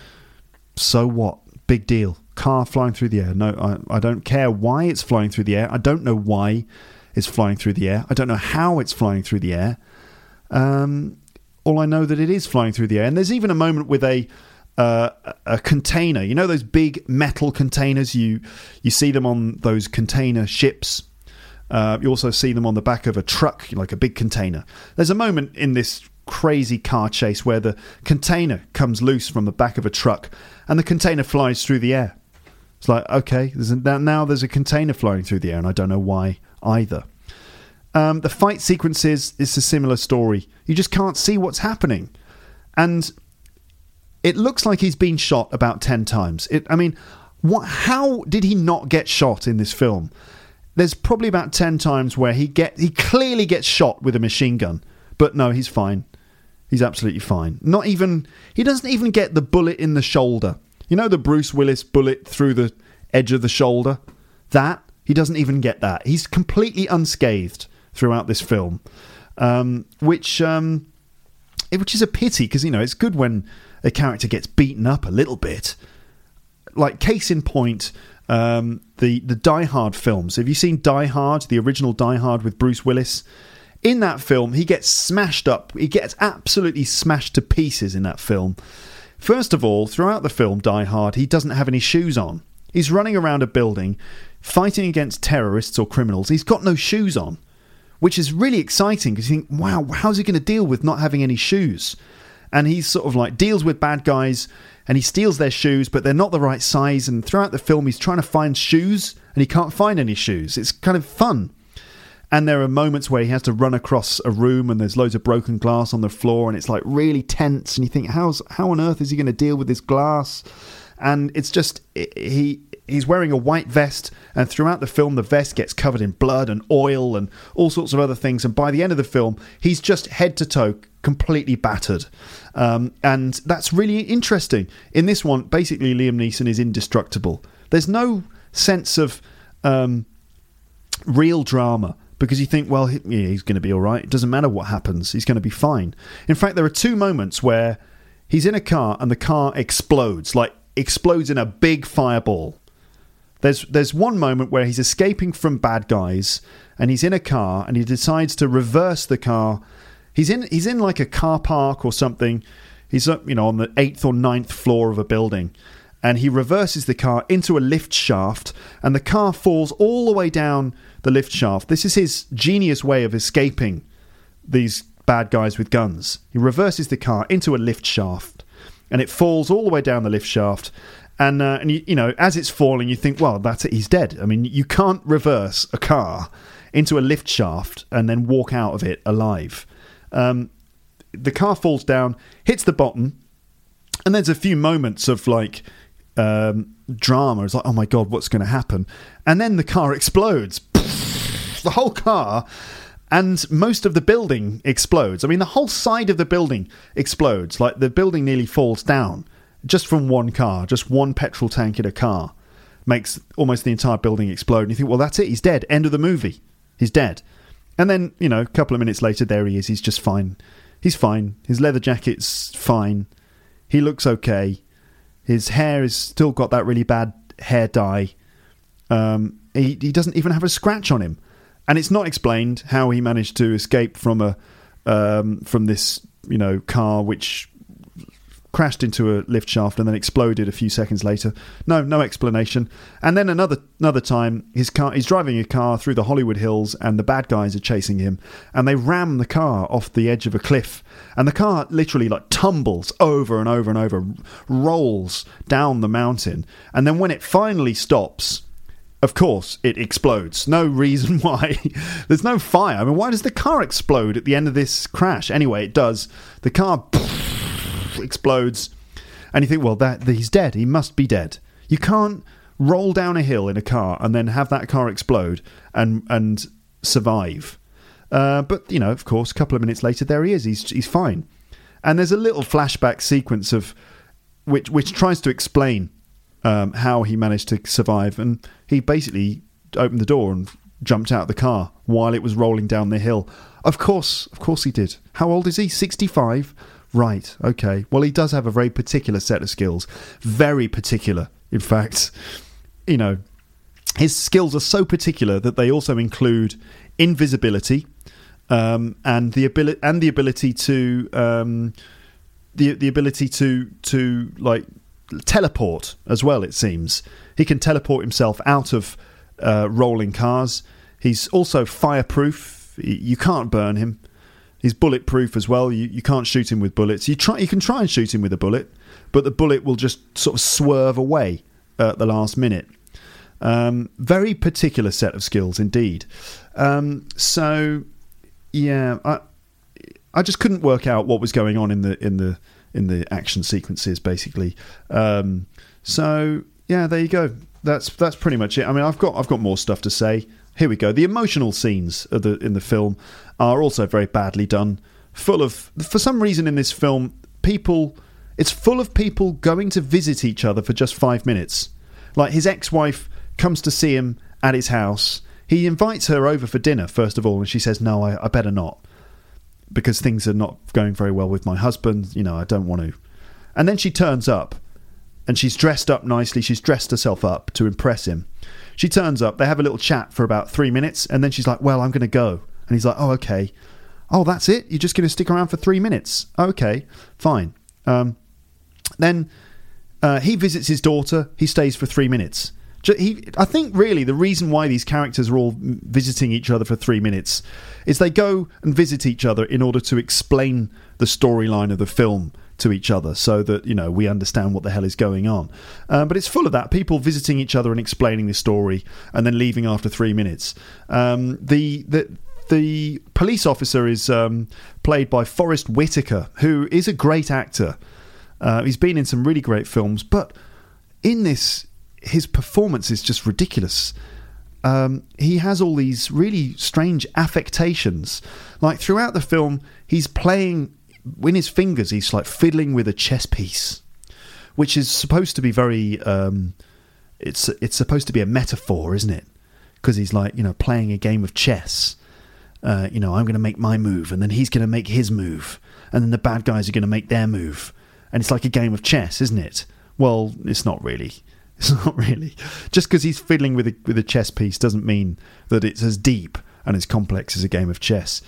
B: So what? Big deal. Car flying through the air. No, I don't care why it's flying through the air. I don't know why it's flying through the air. I don't know how it's flying through the air. All I know that it is flying through the air. And there's even a moment with a container. You know those big metal containers? You see them on those container ships. You also see them on the back of a truck, like a big container. There's a moment in this crazy car chase where the container comes loose from the back of a truck and the container flies through the air. It's like, okay, now there's a container flying through the air and I don't know why either. The fight sequences is a similar story. You just can't see what's happening. And it looks like he's been shot about 10 times. How did he not get shot in this film? There's probably about 10 times where he clearly gets shot with a machine gun. But no, he's fine. He's absolutely fine. He doesn't even get the bullet in the shoulder. You know the Bruce Willis bullet through the edge of the shoulder? He doesn't even get that. He's completely unscathed throughout this film, which is a pity because, it's good when a character gets beaten up a little bit. Like, case in point, the Die Hard films. Have you seen Die Hard, the original Die Hard with Bruce Willis? In that film, he gets smashed up. He gets absolutely smashed to pieces in that film. First of all, throughout the film, Die Hard, he doesn't have any shoes on. He's running around a building, fighting against terrorists or criminals. He's got no shoes on, which is really exciting because you think, wow, how's he going to deal with not having any shoes? And he's sort of like deals with bad guys and he steals their shoes, but they're not the right size. And throughout the film, he's trying to find shoes and he can't find any shoes. It's kind of fun. And there are moments where he has to run across a room and there's loads of broken glass on the floor and it's like really tense. And you think, how on earth is he going to deal with this glass? And it's just, he's wearing a white vest, and throughout the film, the vest gets covered in blood and oil and all sorts of other things. And by the end of the film, he's just head to toe completely battered. And that's really interesting. In this one, basically, Liam Neeson is indestructible. There's no sense of real drama because you think, well, he's going to be all right. It doesn't matter what happens. He's going to be fine. In fact, there are two moments where he's in a car and the car explodes in a big fireball. There's one moment where he's escaping from bad guys and he's in a car and he decides to reverse the car. He's in like a car park or something. He's on the 8th or 9th floor of a building and he reverses the car into a lift shaft and the car falls all the way down the lift shaft. This is his genius way of escaping these bad guys with guns. He reverses the car into a lift shaft and it falls all the way down the lift shaft. And as it's falling, you think, well, that's it, he's dead. I mean, you can't reverse a car into a lift shaft and then walk out of it alive. The car falls down, hits the bottom, and there's a few moments of drama. It's like, oh my God, what's going to happen? And then the car explodes. The whole car and most of the building explodes. I mean, the whole side of the building explodes. Like, the building nearly falls down. Just from one car, just one petrol tank in a car makes almost the entire building explode. And you think, well, that's it. He's dead. End of the movie. He's dead. And then, a couple of minutes later, there he is. He's just fine. He's fine. His leather jacket's fine. He looks okay. His hair has still got that really bad hair dye. He doesn't even have a scratch on him. And it's not explained how he managed to escape from from this, car which crashed into a lift shaft and then exploded a few seconds later. No explanation. And then another time, he's driving a car through the Hollywood Hills and the bad guys are chasing him, and they ram the car off the edge of a cliff, and the car literally like tumbles over and over and over, rolls down the mountain, and then when it finally stops, of course, it explodes. No reason why. There's no fire. I mean, why does the car explode at the end of this crash? Anyway, it does. The car explodes, and you think, well, he's dead. He must be dead. You can't roll down a hill in a car and then have that car explode and survive. But, you know, of course, a couple of minutes later, there he is. He's fine. And there's a little flashback sequence of which tries to explain how he managed to survive, and he basically opened the door and jumped out of the car while it was rolling down the hill. Of course he did. How old is he? 65? Right, okay. Well, he does have a very particular set of skills. Very particular, in fact. You know, his skills are so particular that they also include invisibility, and the ability to like teleport as well. It seems he can teleport himself out of rolling cars. He's also fireproof. You can't burn him. He's bulletproof as well. You can't shoot him with bullets. You can try and shoot him with a bullet, but the bullet will just sort of swerve away at the last minute. Very particular set of skills indeed. So yeah, I just couldn't work out what was going on in the action sequences, basically. So yeah, there you go. That's pretty much it. I mean, I've got more stuff to say. Here we go. The emotional scenes in the film are also very badly done. For some reason in this film, it's full of people going to visit each other for just 5 minutes. Like, his ex-wife comes to see him at his house. He invites her over for dinner, first of all, and she says, no, I better not, because things are not going very well with my husband. You know, I don't want to. And then she turns up, and she's dressed up nicely. She's dressed herself up to impress him. She turns up, they have a little chat for about 3 minutes, and then she's like, well, I'm going to go. And he's like, oh, okay. Oh, that's it? You're just going to stick around for 3 minutes? Okay, fine. Then he visits his daughter. He stays for 3 minutes. I think really the reason why these characters are all visiting each other for 3 minutes is they go and visit each other in order to explain the storyline of the film to each other, so that, you know, we understand what the hell is going on. But it's full of that, people visiting each other and explaining the story and then leaving after 3 minutes. The police officer is played by Forrest Whitaker, who is a great actor. He's been in some really great films, but in this, his performance is just ridiculous. He has all these really strange affectations. Like, throughout the film, he's playing, in his fingers, he's like fiddling with a chess piece, which is supposed to be very... it's supposed to be a metaphor, isn't it? Because he's like, you know, playing a game of chess. You know, I'm going to make my move, and then he's going to make his move, and then the bad guys are going to make their move. And it's like a game of chess, isn't it? Well, it's not really. It's not really. Just because he's fiddling with a chess piece doesn't mean that it's as deep and as complex as a game of chess.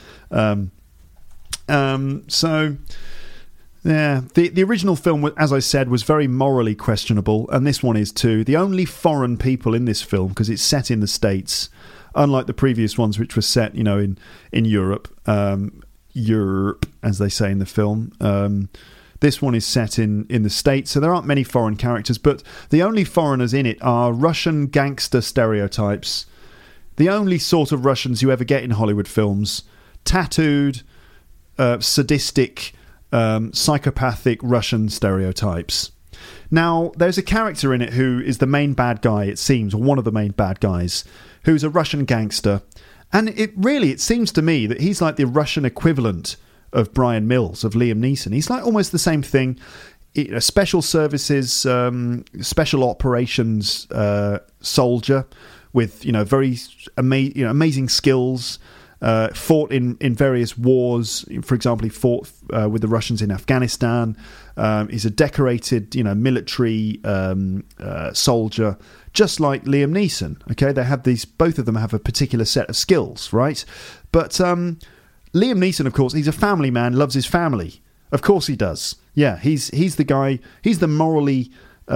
B: So, yeah, the original film, as I said, was very morally questionable, and this one is too. The only foreign people in this film, because it's set in the States, unlike the previous ones, which were set, you know, in Europe, Europe, as they say in the film. This one is set in the States, so there aren't many foreign characters, but the only foreigners in it are Russian gangster stereotypes. The only sort of Russians you ever get in Hollywood films. Tattooed, sadistic, psychopathic Russian stereotypes. Now, there's a character in it who is the main bad guy, it seems, or one of the main bad guys, who's a Russian gangster. And it seems to me that he's like the Russian equivalent of Brian Mills, of Liam Neeson. He's like almost the same thing. Special services, special operations soldier with, you know, very amazing skills. Fought in various wars. For example, he fought with the Russians in Afghanistan. He's a decorated, you know, military soldier, just like Liam Neeson. Okay, they have these. Both of them have a particular set of skills, right? But Liam Neeson, of course, he's a family man, loves his family. Of course he does. Yeah, he's the guy. He's the morally.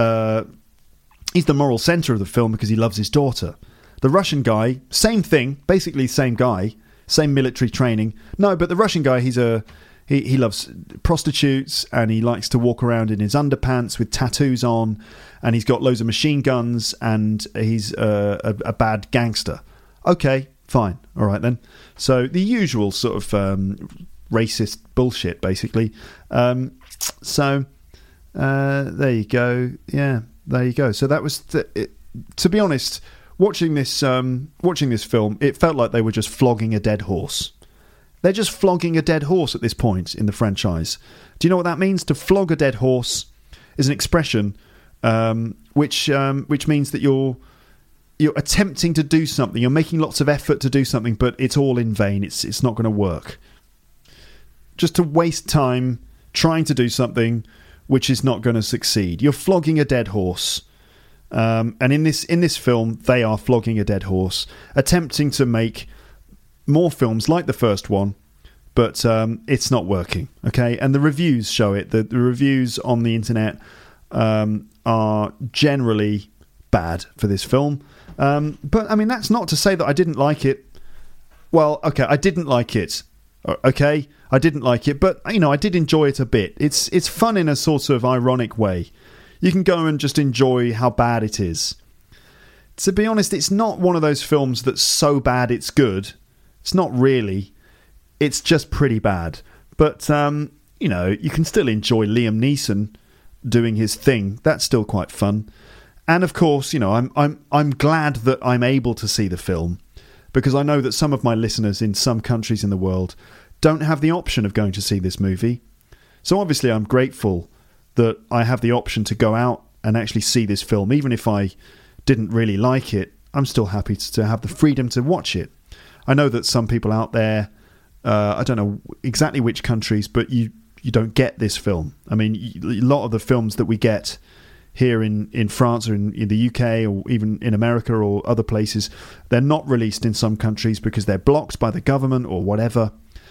B: He's the moral centre of the film because he loves his daughter. The Russian guy, same thing, basically same guy, same military training. No, but the Russian guy, he loves prostitutes and he likes to walk around in his underpants with tattoos on, and he's got loads of machine guns and he's a bad gangster. Okay, fine, all right then. So the usual sort of racist bullshit, basically. So there you go. Yeah, there you go. So that was, to be honest, watching this film, it felt like they were just flogging a dead horse. They're just flogging a dead horse at this point in the franchise. Do you know what that means? To flog a dead horse is an expression which means that you're attempting to do something. You're making lots of effort to do something, but it's all in vain. It's not going to work. Just to waste time trying to do something which is not going to succeed. You're flogging a dead horse. And in this film, they are flogging a dead horse, attempting to make more films like the first one, but it's not working. Okay, and the reviews show it. The reviews on the internet are generally bad for this film. But I mean, that's not to say that I didn't like it. Well, okay, I didn't like it. Okay, I didn't like it, but you know, I did enjoy it a bit. It's fun in a sort of ironic way. You can go and just enjoy how bad it is. To be honest, it's not one of those films that's so bad it's good. It's not really. It's just pretty bad. But you know, you can still enjoy Liam Neeson doing his thing. That's still quite fun. And of course, you know, I'm glad that I'm able to see the film, because I know that some of my listeners in some countries in the world don't have the option of going to see this movie. So obviously I'm grateful that I have the option to go out and actually see this film. Even if I didn't really like it, I'm still happy to have the freedom to watch it. I know that some people out there, I don't know exactly which countries, but you don't get this film. I mean, a lot of the films that we get here in France or in the UK or even in America or other places, they're not released in some countries because they're blocked by the government or whatever.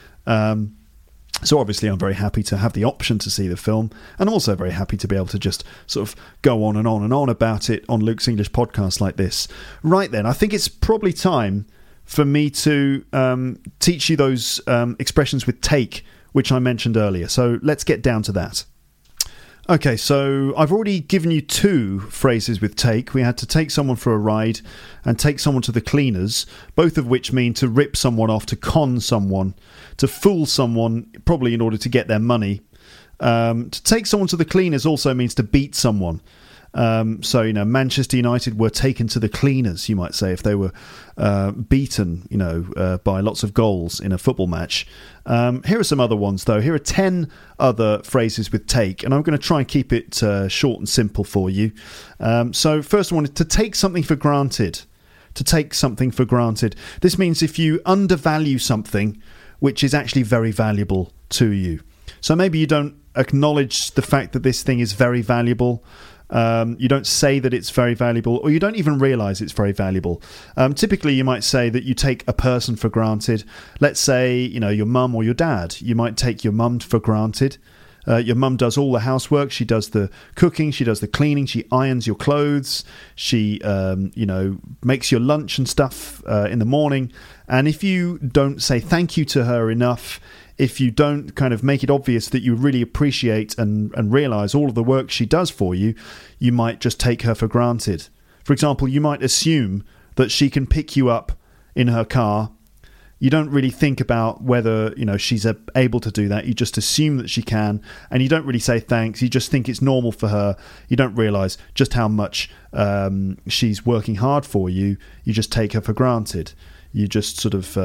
B: So obviously I'm very happy to have the option to see the film, and also very happy to be able to just sort of go on and on and on about it on Luke's English podcast like this. Right then, I think it's probably time for me to teach you those expressions with take, which I mentioned earlier. So let's get down to that. Okay, so I've already given you two phrases with take. We had to take someone for a ride and take someone to the cleaners, both of which mean to rip someone off, to con someone, to fool someone, probably in order to get their money. To take someone to the cleaners also means to beat someone. So, you know, Manchester United were taken to the cleaners, you might say, if they were beaten, you know, by lots of goals in a football match. Here are some other ones, though. Here are 10 other phrases with take, and I'm going to try and keep it short and simple for you. So, first one is to take something for granted. To take something for granted. This means if you undervalue something which is actually very valuable to you. So maybe you don't acknowledge the fact that this thing is very valuable. You don't say that it's very valuable, or you don't even realise it's very valuable. Typically, you might say that you take a person for granted. Let's say, you know, your mum or your dad. You might take your mum for granted. Your mum does all the housework. She does the cooking. She does the cleaning. She irons your clothes. She, you know, makes your lunch and stuff in the morning. And if you don't say thank you to her enough, if you don't kind of make it obvious that you really appreciate and realise all of the work she does for you, you might just take her for granted. For example, you might assume that she can pick you up in her car. You don't really think about whether, you know, she's able to do that. You just assume that she can, and you don't really say thanks. You just think it's normal for her. You don't realise just how much she's working hard for you. You just take her for granted. You just sort of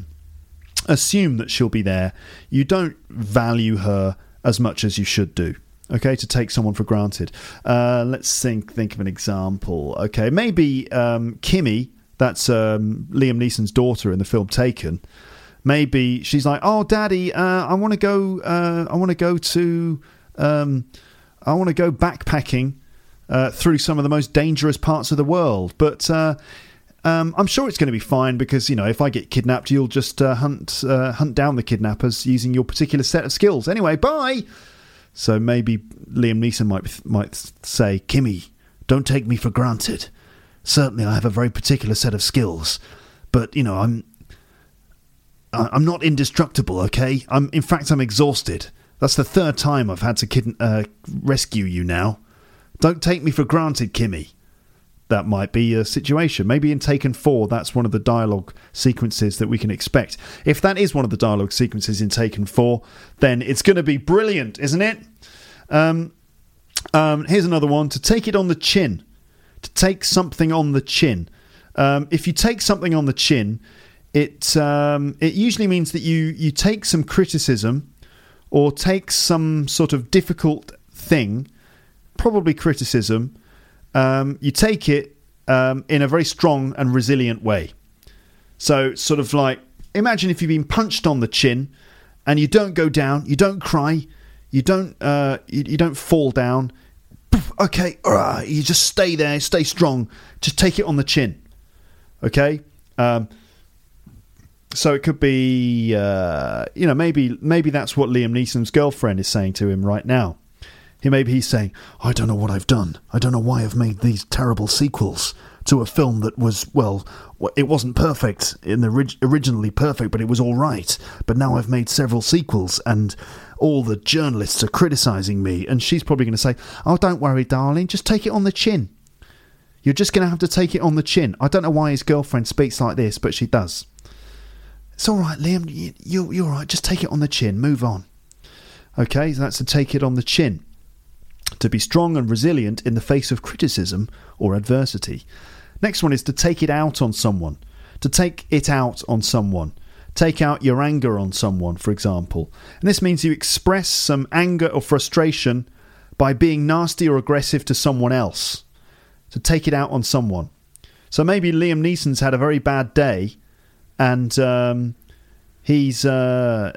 B: assume that she'll be there. You don't value her as much as you should do. Okay, to take someone for granted. Let's think of an example. Okay, maybe Kimmy, that's Liam Neeson's daughter in the film Taken. Maybe she's like, "Oh, Daddy, I want to go backpacking through some of the most dangerous parts of the world, but." I'm sure it's going to be fine because, you know, if I get kidnapped, you'll just hunt down the kidnappers using your particular set of skills. Anyway, bye. So maybe Liam Neeson might say, Kimmy, don't take me for granted. Certainly I have a very particular set of skills, but, I'm not indestructible, okay? I'm exhausted. That's the third time I've had to rescue you now. Don't take me for granted, Kimmy. That might be a situation. Maybe in Taken 4, that's one of the dialogue sequences that we can expect. If that is one of the dialogue sequences in Taken 4, then it's going to be brilliant, isn't it? Here's another one. To take it on the chin. To take something on the chin. If you take something on the chin, it usually means that you take some criticism or take some sort of difficult thing, probably criticism. You take it in a very strong and resilient way. So sort of like, imagine if you've been punched on the chin and you don't go down, you don't cry, you don't fall down. Okay, you just stay there, stay strong. Just take it on the chin. Okay? So it could be, maybe that's what Liam Neeson's girlfriend is saying to him right now. Maybe he's saying, I don't know what I've done. I don't know why I've made these terrible sequels to a film that was, well, it wasn't perfect, originally perfect, but it was all right. But now I've made several sequels and all the journalists are criticising me. And she's probably going to say, oh, don't worry, darling, just take it on the chin. You're just going to have to take it on the chin. I don't know why his girlfriend speaks like this, but she does. It's all right, Liam, you're all right, just take it on the chin, move on. Okay, so that's to take it on the chin. To be strong and resilient in the face of criticism or adversity. Next one is to take it out on someone. To take it out on someone. Take out your anger on someone, for example. And this means you express some anger or frustration by being nasty or aggressive to someone else. To take it out on someone. So maybe Liam Neeson's had a very bad day and he's had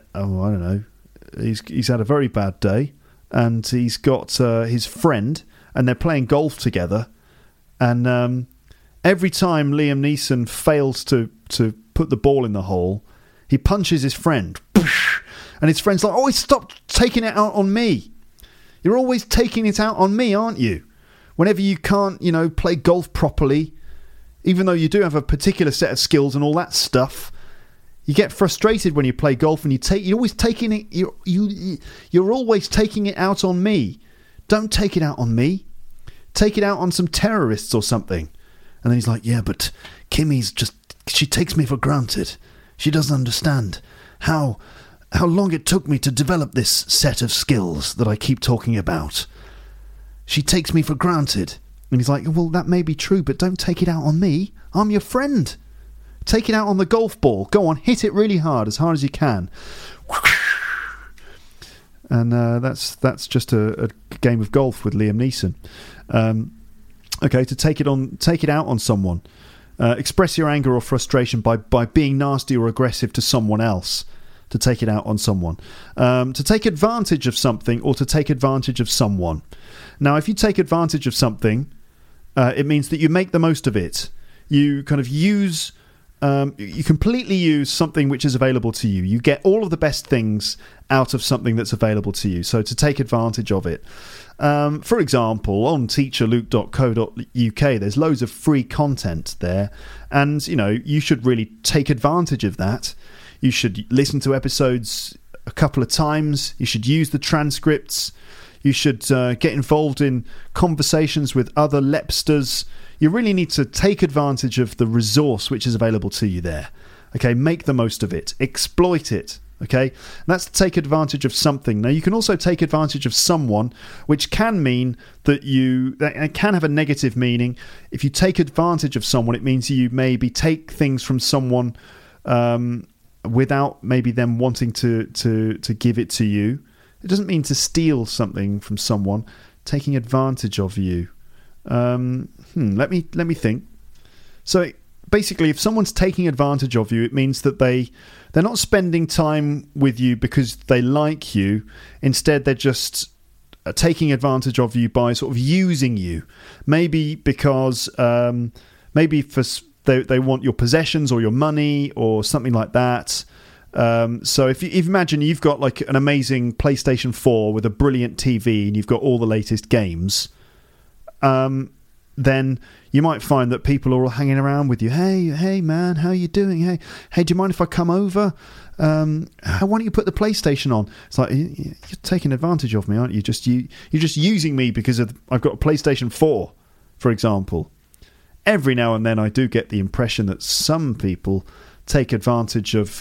B: a very bad day. And he's got his friend, and they're playing golf together. And every time Liam Neeson fails to put the ball in the hole, he punches his friend. And his friend's like, oh, stop taking it out on me. You're always taking it out on me, aren't you? Whenever you can't, play golf properly, even though you do have a particular set of skills and all that stuff, you get frustrated when you play golf and you're always taking it. You're always taking it out on me. Don't take it out on me. Take it out on some terrorists or something. And then he's like, yeah, but she takes me for granted. She doesn't understand how long it took me to develop this set of skills that I keep talking about. She takes me for granted. And he's like, well, that may be true, but don't take it out on me. I'm your friend. Take it out on the golf ball. Go on, hit it really hard as you can. And that's just a game of golf with Liam Neeson. Okay, to take it out on someone. Express your anger or frustration by being nasty or aggressive to someone else. To take it out on someone. To take advantage of something or to take advantage of someone. Now, if you take advantage of something, it means that you make the most of it. You kind of use... you completely use something which is available to you. You get all of the best things out of something that's available to you. So to take advantage of it. For example, on teacherluke.co.uk, there's loads of free content there. And, you should really take advantage of that. You should listen to episodes a couple of times. You should use the transcripts. You should get involved in conversations with other Lepsters. You really need to take advantage of the resource which is available to you there. Okay, make the most of it. Exploit it. Okay, that's to take advantage of something. Now, you can also take advantage of someone, which can mean that it can have a negative meaning. If you take advantage of someone, it means you maybe take things from someone without maybe them wanting to give it to you. It doesn't mean to steal something from someone. Taking advantage of you. Let me think. So basically, if someone's taking advantage of you, it means that they're not spending time with you because they like you. Instead, they're just taking advantage of you by sort of using you. Maybe because they want your possessions or your money or something like that. So if you imagine you've got like an amazing PlayStation 4 with a brilliant TV and you've got all the latest games, then you might find that people are all hanging around with you. Hey man, how you doing? Hey, do you mind if I come over? Why don't you put the PlayStation on? It's like, you're taking advantage of me, aren't you? You're just using me because I've got a PlayStation 4, for example. Every now and then I do get the impression that some people take advantage of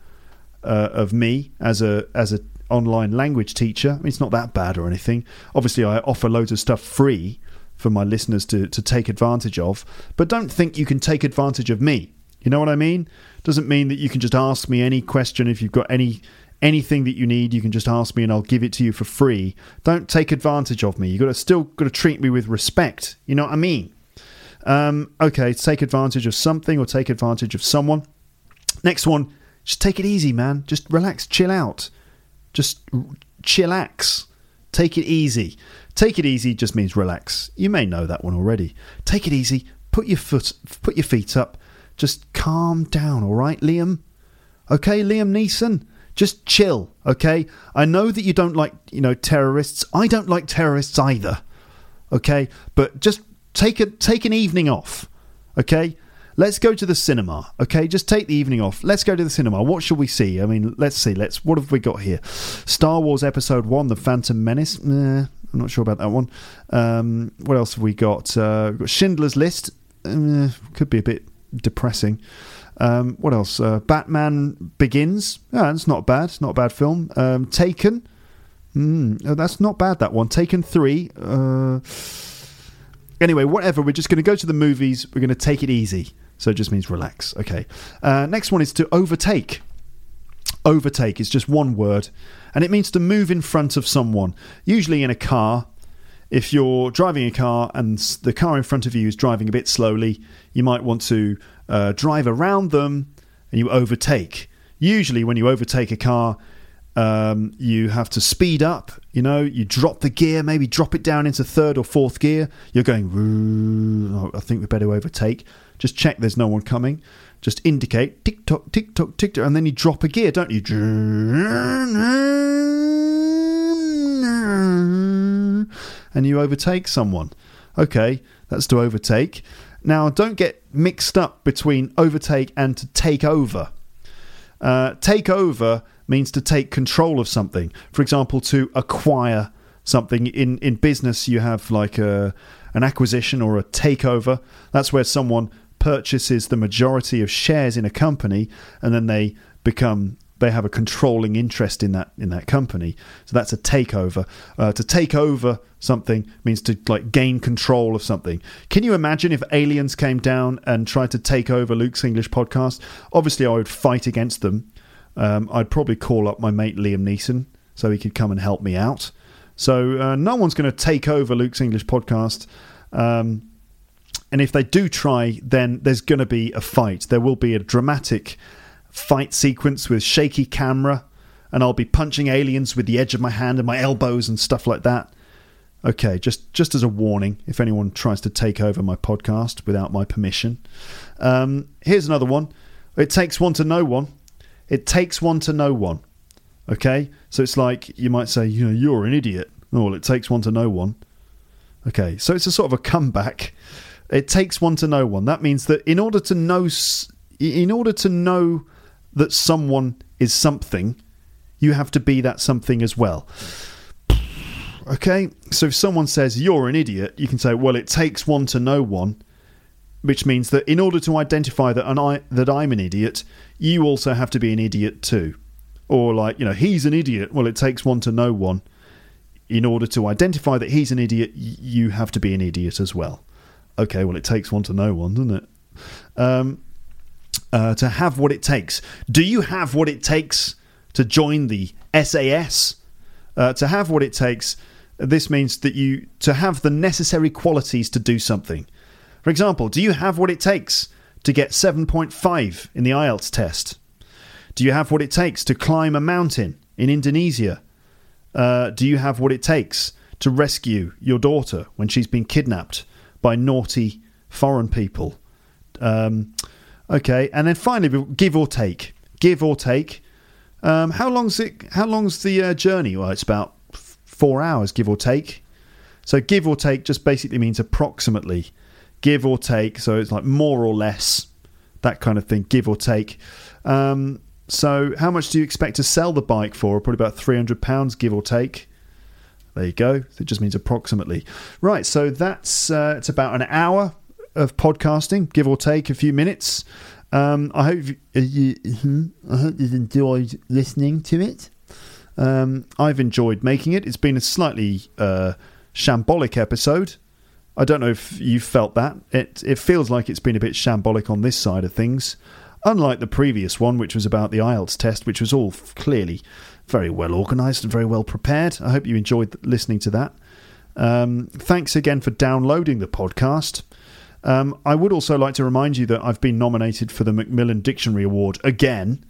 B: me as a online language teacher. I mean, it's not that bad or anything. Obviously, I offer loads of stuff free for my listeners to take advantage of, but don't think you can take advantage of me. You know what I mean? Doesn't mean that you can just ask me any question. If you've got anything that you need, you can just ask me and I'll give it to you for free. Don't take advantage of me. You've still got to treat me with respect. You know what I mean? Okay, take advantage of something or take advantage of someone. Next one, just take it easy, man. Just relax, chill out. Just chillax. Take it easy. Take it easy just means relax. You may know that one already. Take it easy. Put your feet up. Just calm down, all right, Liam? Okay, Liam Neeson? Just chill, okay? I know that you don't like, terrorists. I don't like terrorists either, okay? But just take an evening off, okay? Let's go to the cinema, okay? Just take the evening off. Let's go to the cinema. What shall we see? I mean, let's see. What have we got here? Star Wars Episode 1, The Phantom Menace. I'm not sure about that one. What else have we got? We've got Schindler's List. Could be a bit depressing. What else? Batman Begins. That's not bad. It's not a bad film. Taken. That's not bad, that one. Taken 3. Anyway, whatever. We're just going to go to the movies. We're going to take it easy. So it just means relax. Okay. Next one is to overtake. Overtake is just one word, and it means to move in front of someone, usually in a car. If you're driving a car and the car in front of you is driving a bit slowly, you might want to drive around them and you overtake. Usually when you overtake a car, you have to speed up. You drop the gear, maybe drop it down into third or fourth gear. You're going, I think we better overtake. Just check there's no one coming. Just indicate, tick-tock, tick-tock, tick-tock, and then you drop a gear, don't you? And you overtake someone. Okay, that's to overtake. Now, don't get mixed up between overtake and to take over. Take over means to take control of something. For example, to acquire something. In business, you have like an acquisition or a takeover. That's where someone purchases the majority of shares in a company, and then they have a controlling interest in that company. So that's a takeover. To take over something means to gain control of something. Can you imagine if aliens came down and tried to take over Luke's English podcast? Obviously, I would fight against them. I'd probably call up my mate Liam Neeson so he could come and help me out. So no one's going to take over Luke's English podcast. And if they do try, then there's going to be a fight. There will be a dramatic fight sequence with shaky camera, and I'll be punching aliens with the edge of my hand and my elbows and stuff like that. Okay, just as a warning, if anyone tries to take over my podcast without my permission. Here's another one. It takes one to know one. It takes one to know one. Okay, so it's like you might say, you're an idiot. Oh, well, it takes one to know one. Okay, so it's a sort of a comeback. It takes one to know one. That means that in order to know that someone is something, you have to be that something as well. Okay, so if someone says you're an idiot, you can say, well, it takes one to know one, which means that in order to identify that I'm an idiot, you also have to be an idiot too. Or he's an idiot. Well, it takes one to know one. In order to identify that he's an idiot, you have to be an idiot as well. Okay, well, it takes one to know one, doesn't it? To have what it takes. Do you have what it takes to join the SAS? To have what it takes, this means that to have the necessary qualities to do something. For example, do you have what it takes to get 7.5 in the IELTS test? Do you have what it takes to climb a mountain in Indonesia? Do you have what it takes to rescue your daughter when she's been kidnapped by naughty foreign people? Okay, and then finally, give or take. Give or take. How long's the journey? Well, it's about 4 hours, give or take. So give or take just basically means approximately. Give or take, so it's like more or less, that kind of thing, give or take. So how much do you expect to sell the bike for? Probably about £300, give or take. There you go. It just means approximately. Right, so that's it's about an hour of podcasting, give or take a few minutes. I hope you've enjoyed listening to it. I've enjoyed making it. It's been a slightly shambolic episode. I don't know if you felt that. It feels like it's been a bit shambolic on this side of things. Unlike the previous one, which was about the IELTS test, which was all clearly very well organised and very well prepared. I hope you enjoyed listening to that. Thanks again for downloading the podcast. I would also like to remind you that I've been nominated for the Macmillan Dictionary Award again.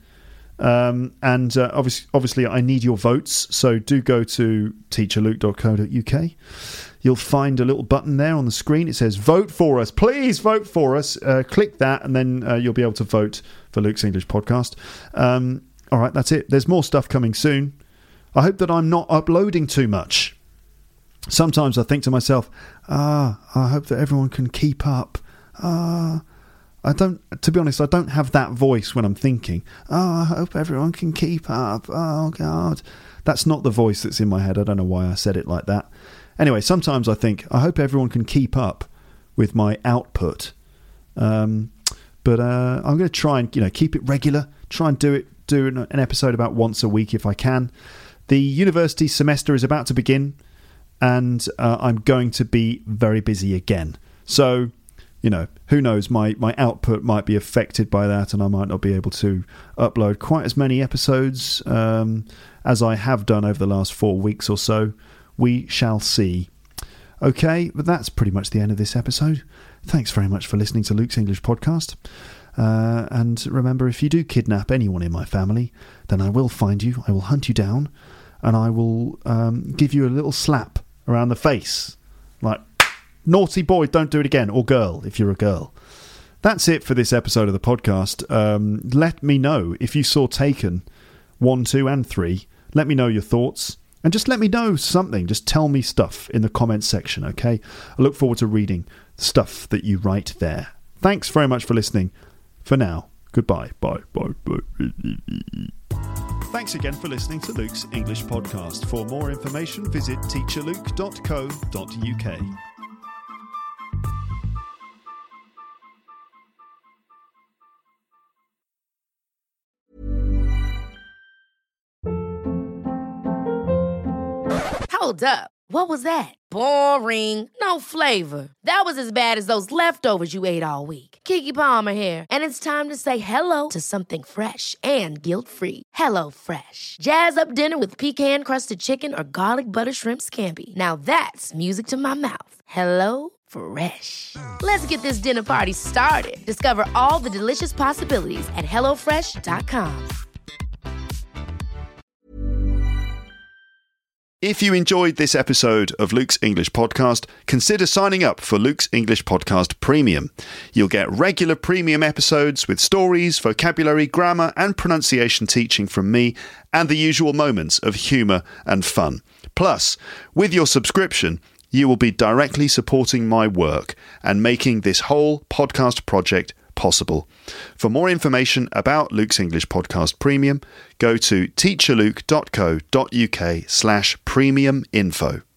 B: And obviously I need your votes, so do go to teacherluke.co.uk. You'll find a little button there on the screen. It says vote for us. Please vote for us. Click that and then you'll be able to vote for Luke's English Podcast. All right, that's it. There's more stuff coming soon. I hope that I'm not uploading too much. Sometimes I think to myself, I hope that everyone can keep up. To be honest, I don't have that voice when I'm thinking, I hope everyone can keep up. Oh, God. That's not the voice that's in my head. I don't know why I said it like that. Anyway, sometimes I think, I hope everyone can keep up with my output. But I'm going to try and keep it regular. Try and do an episode about once a week if I can. The university semester is about to begin, and I'm going to be very busy again. So, who knows, my output might be affected by that, and I might not be able to upload quite as many episodes as I have done over the last 4 weeks or so. We shall see. Okay, but that's pretty much the end of this episode. Thanks very much for listening to Luke's English Podcast. And remember, if you do kidnap anyone in my family, then I will find you, I will hunt you down, and I will give you a little slap around the face. Like, naughty boy, don't do it again. Or girl, if you're a girl. That's it for this episode of the podcast. Let me know if you saw Taken 1, 2 and 3. Let me know your thoughts. And just let me know something. Just tell me stuff in the comments section, okay? I look forward to reading stuff that you write there. Thanks very much for listening. For now, goodbye. Bye. Thanks again for listening to Luke's English Podcast. For more information, visit teacherluke.co.uk.
A: Hold up. What was that? Boring. No flavor. That was as bad as those leftovers you ate all week. Keke Palmer here, and it's time to say hello to something fresh and guilt-free. Hello Fresh. Jazz up dinner with pecan-crusted chicken or garlic butter shrimp scampi. Now that's music to my mouth. Hello Fresh. Let's get this dinner party started. Discover all the delicious possibilities at HelloFresh.com.
B: If you enjoyed this episode of Luke's English Podcast, consider signing up for Luke's English Podcast Premium. You'll get regular premium episodes with stories, vocabulary, grammar and pronunciation teaching from me, and the usual moments of humour and fun. Plus, with your subscription, you will be directly supporting my work and making this whole podcast project possible. For more information about Luke's English Podcast Premium, go to teacherluke.co.uk/premium info.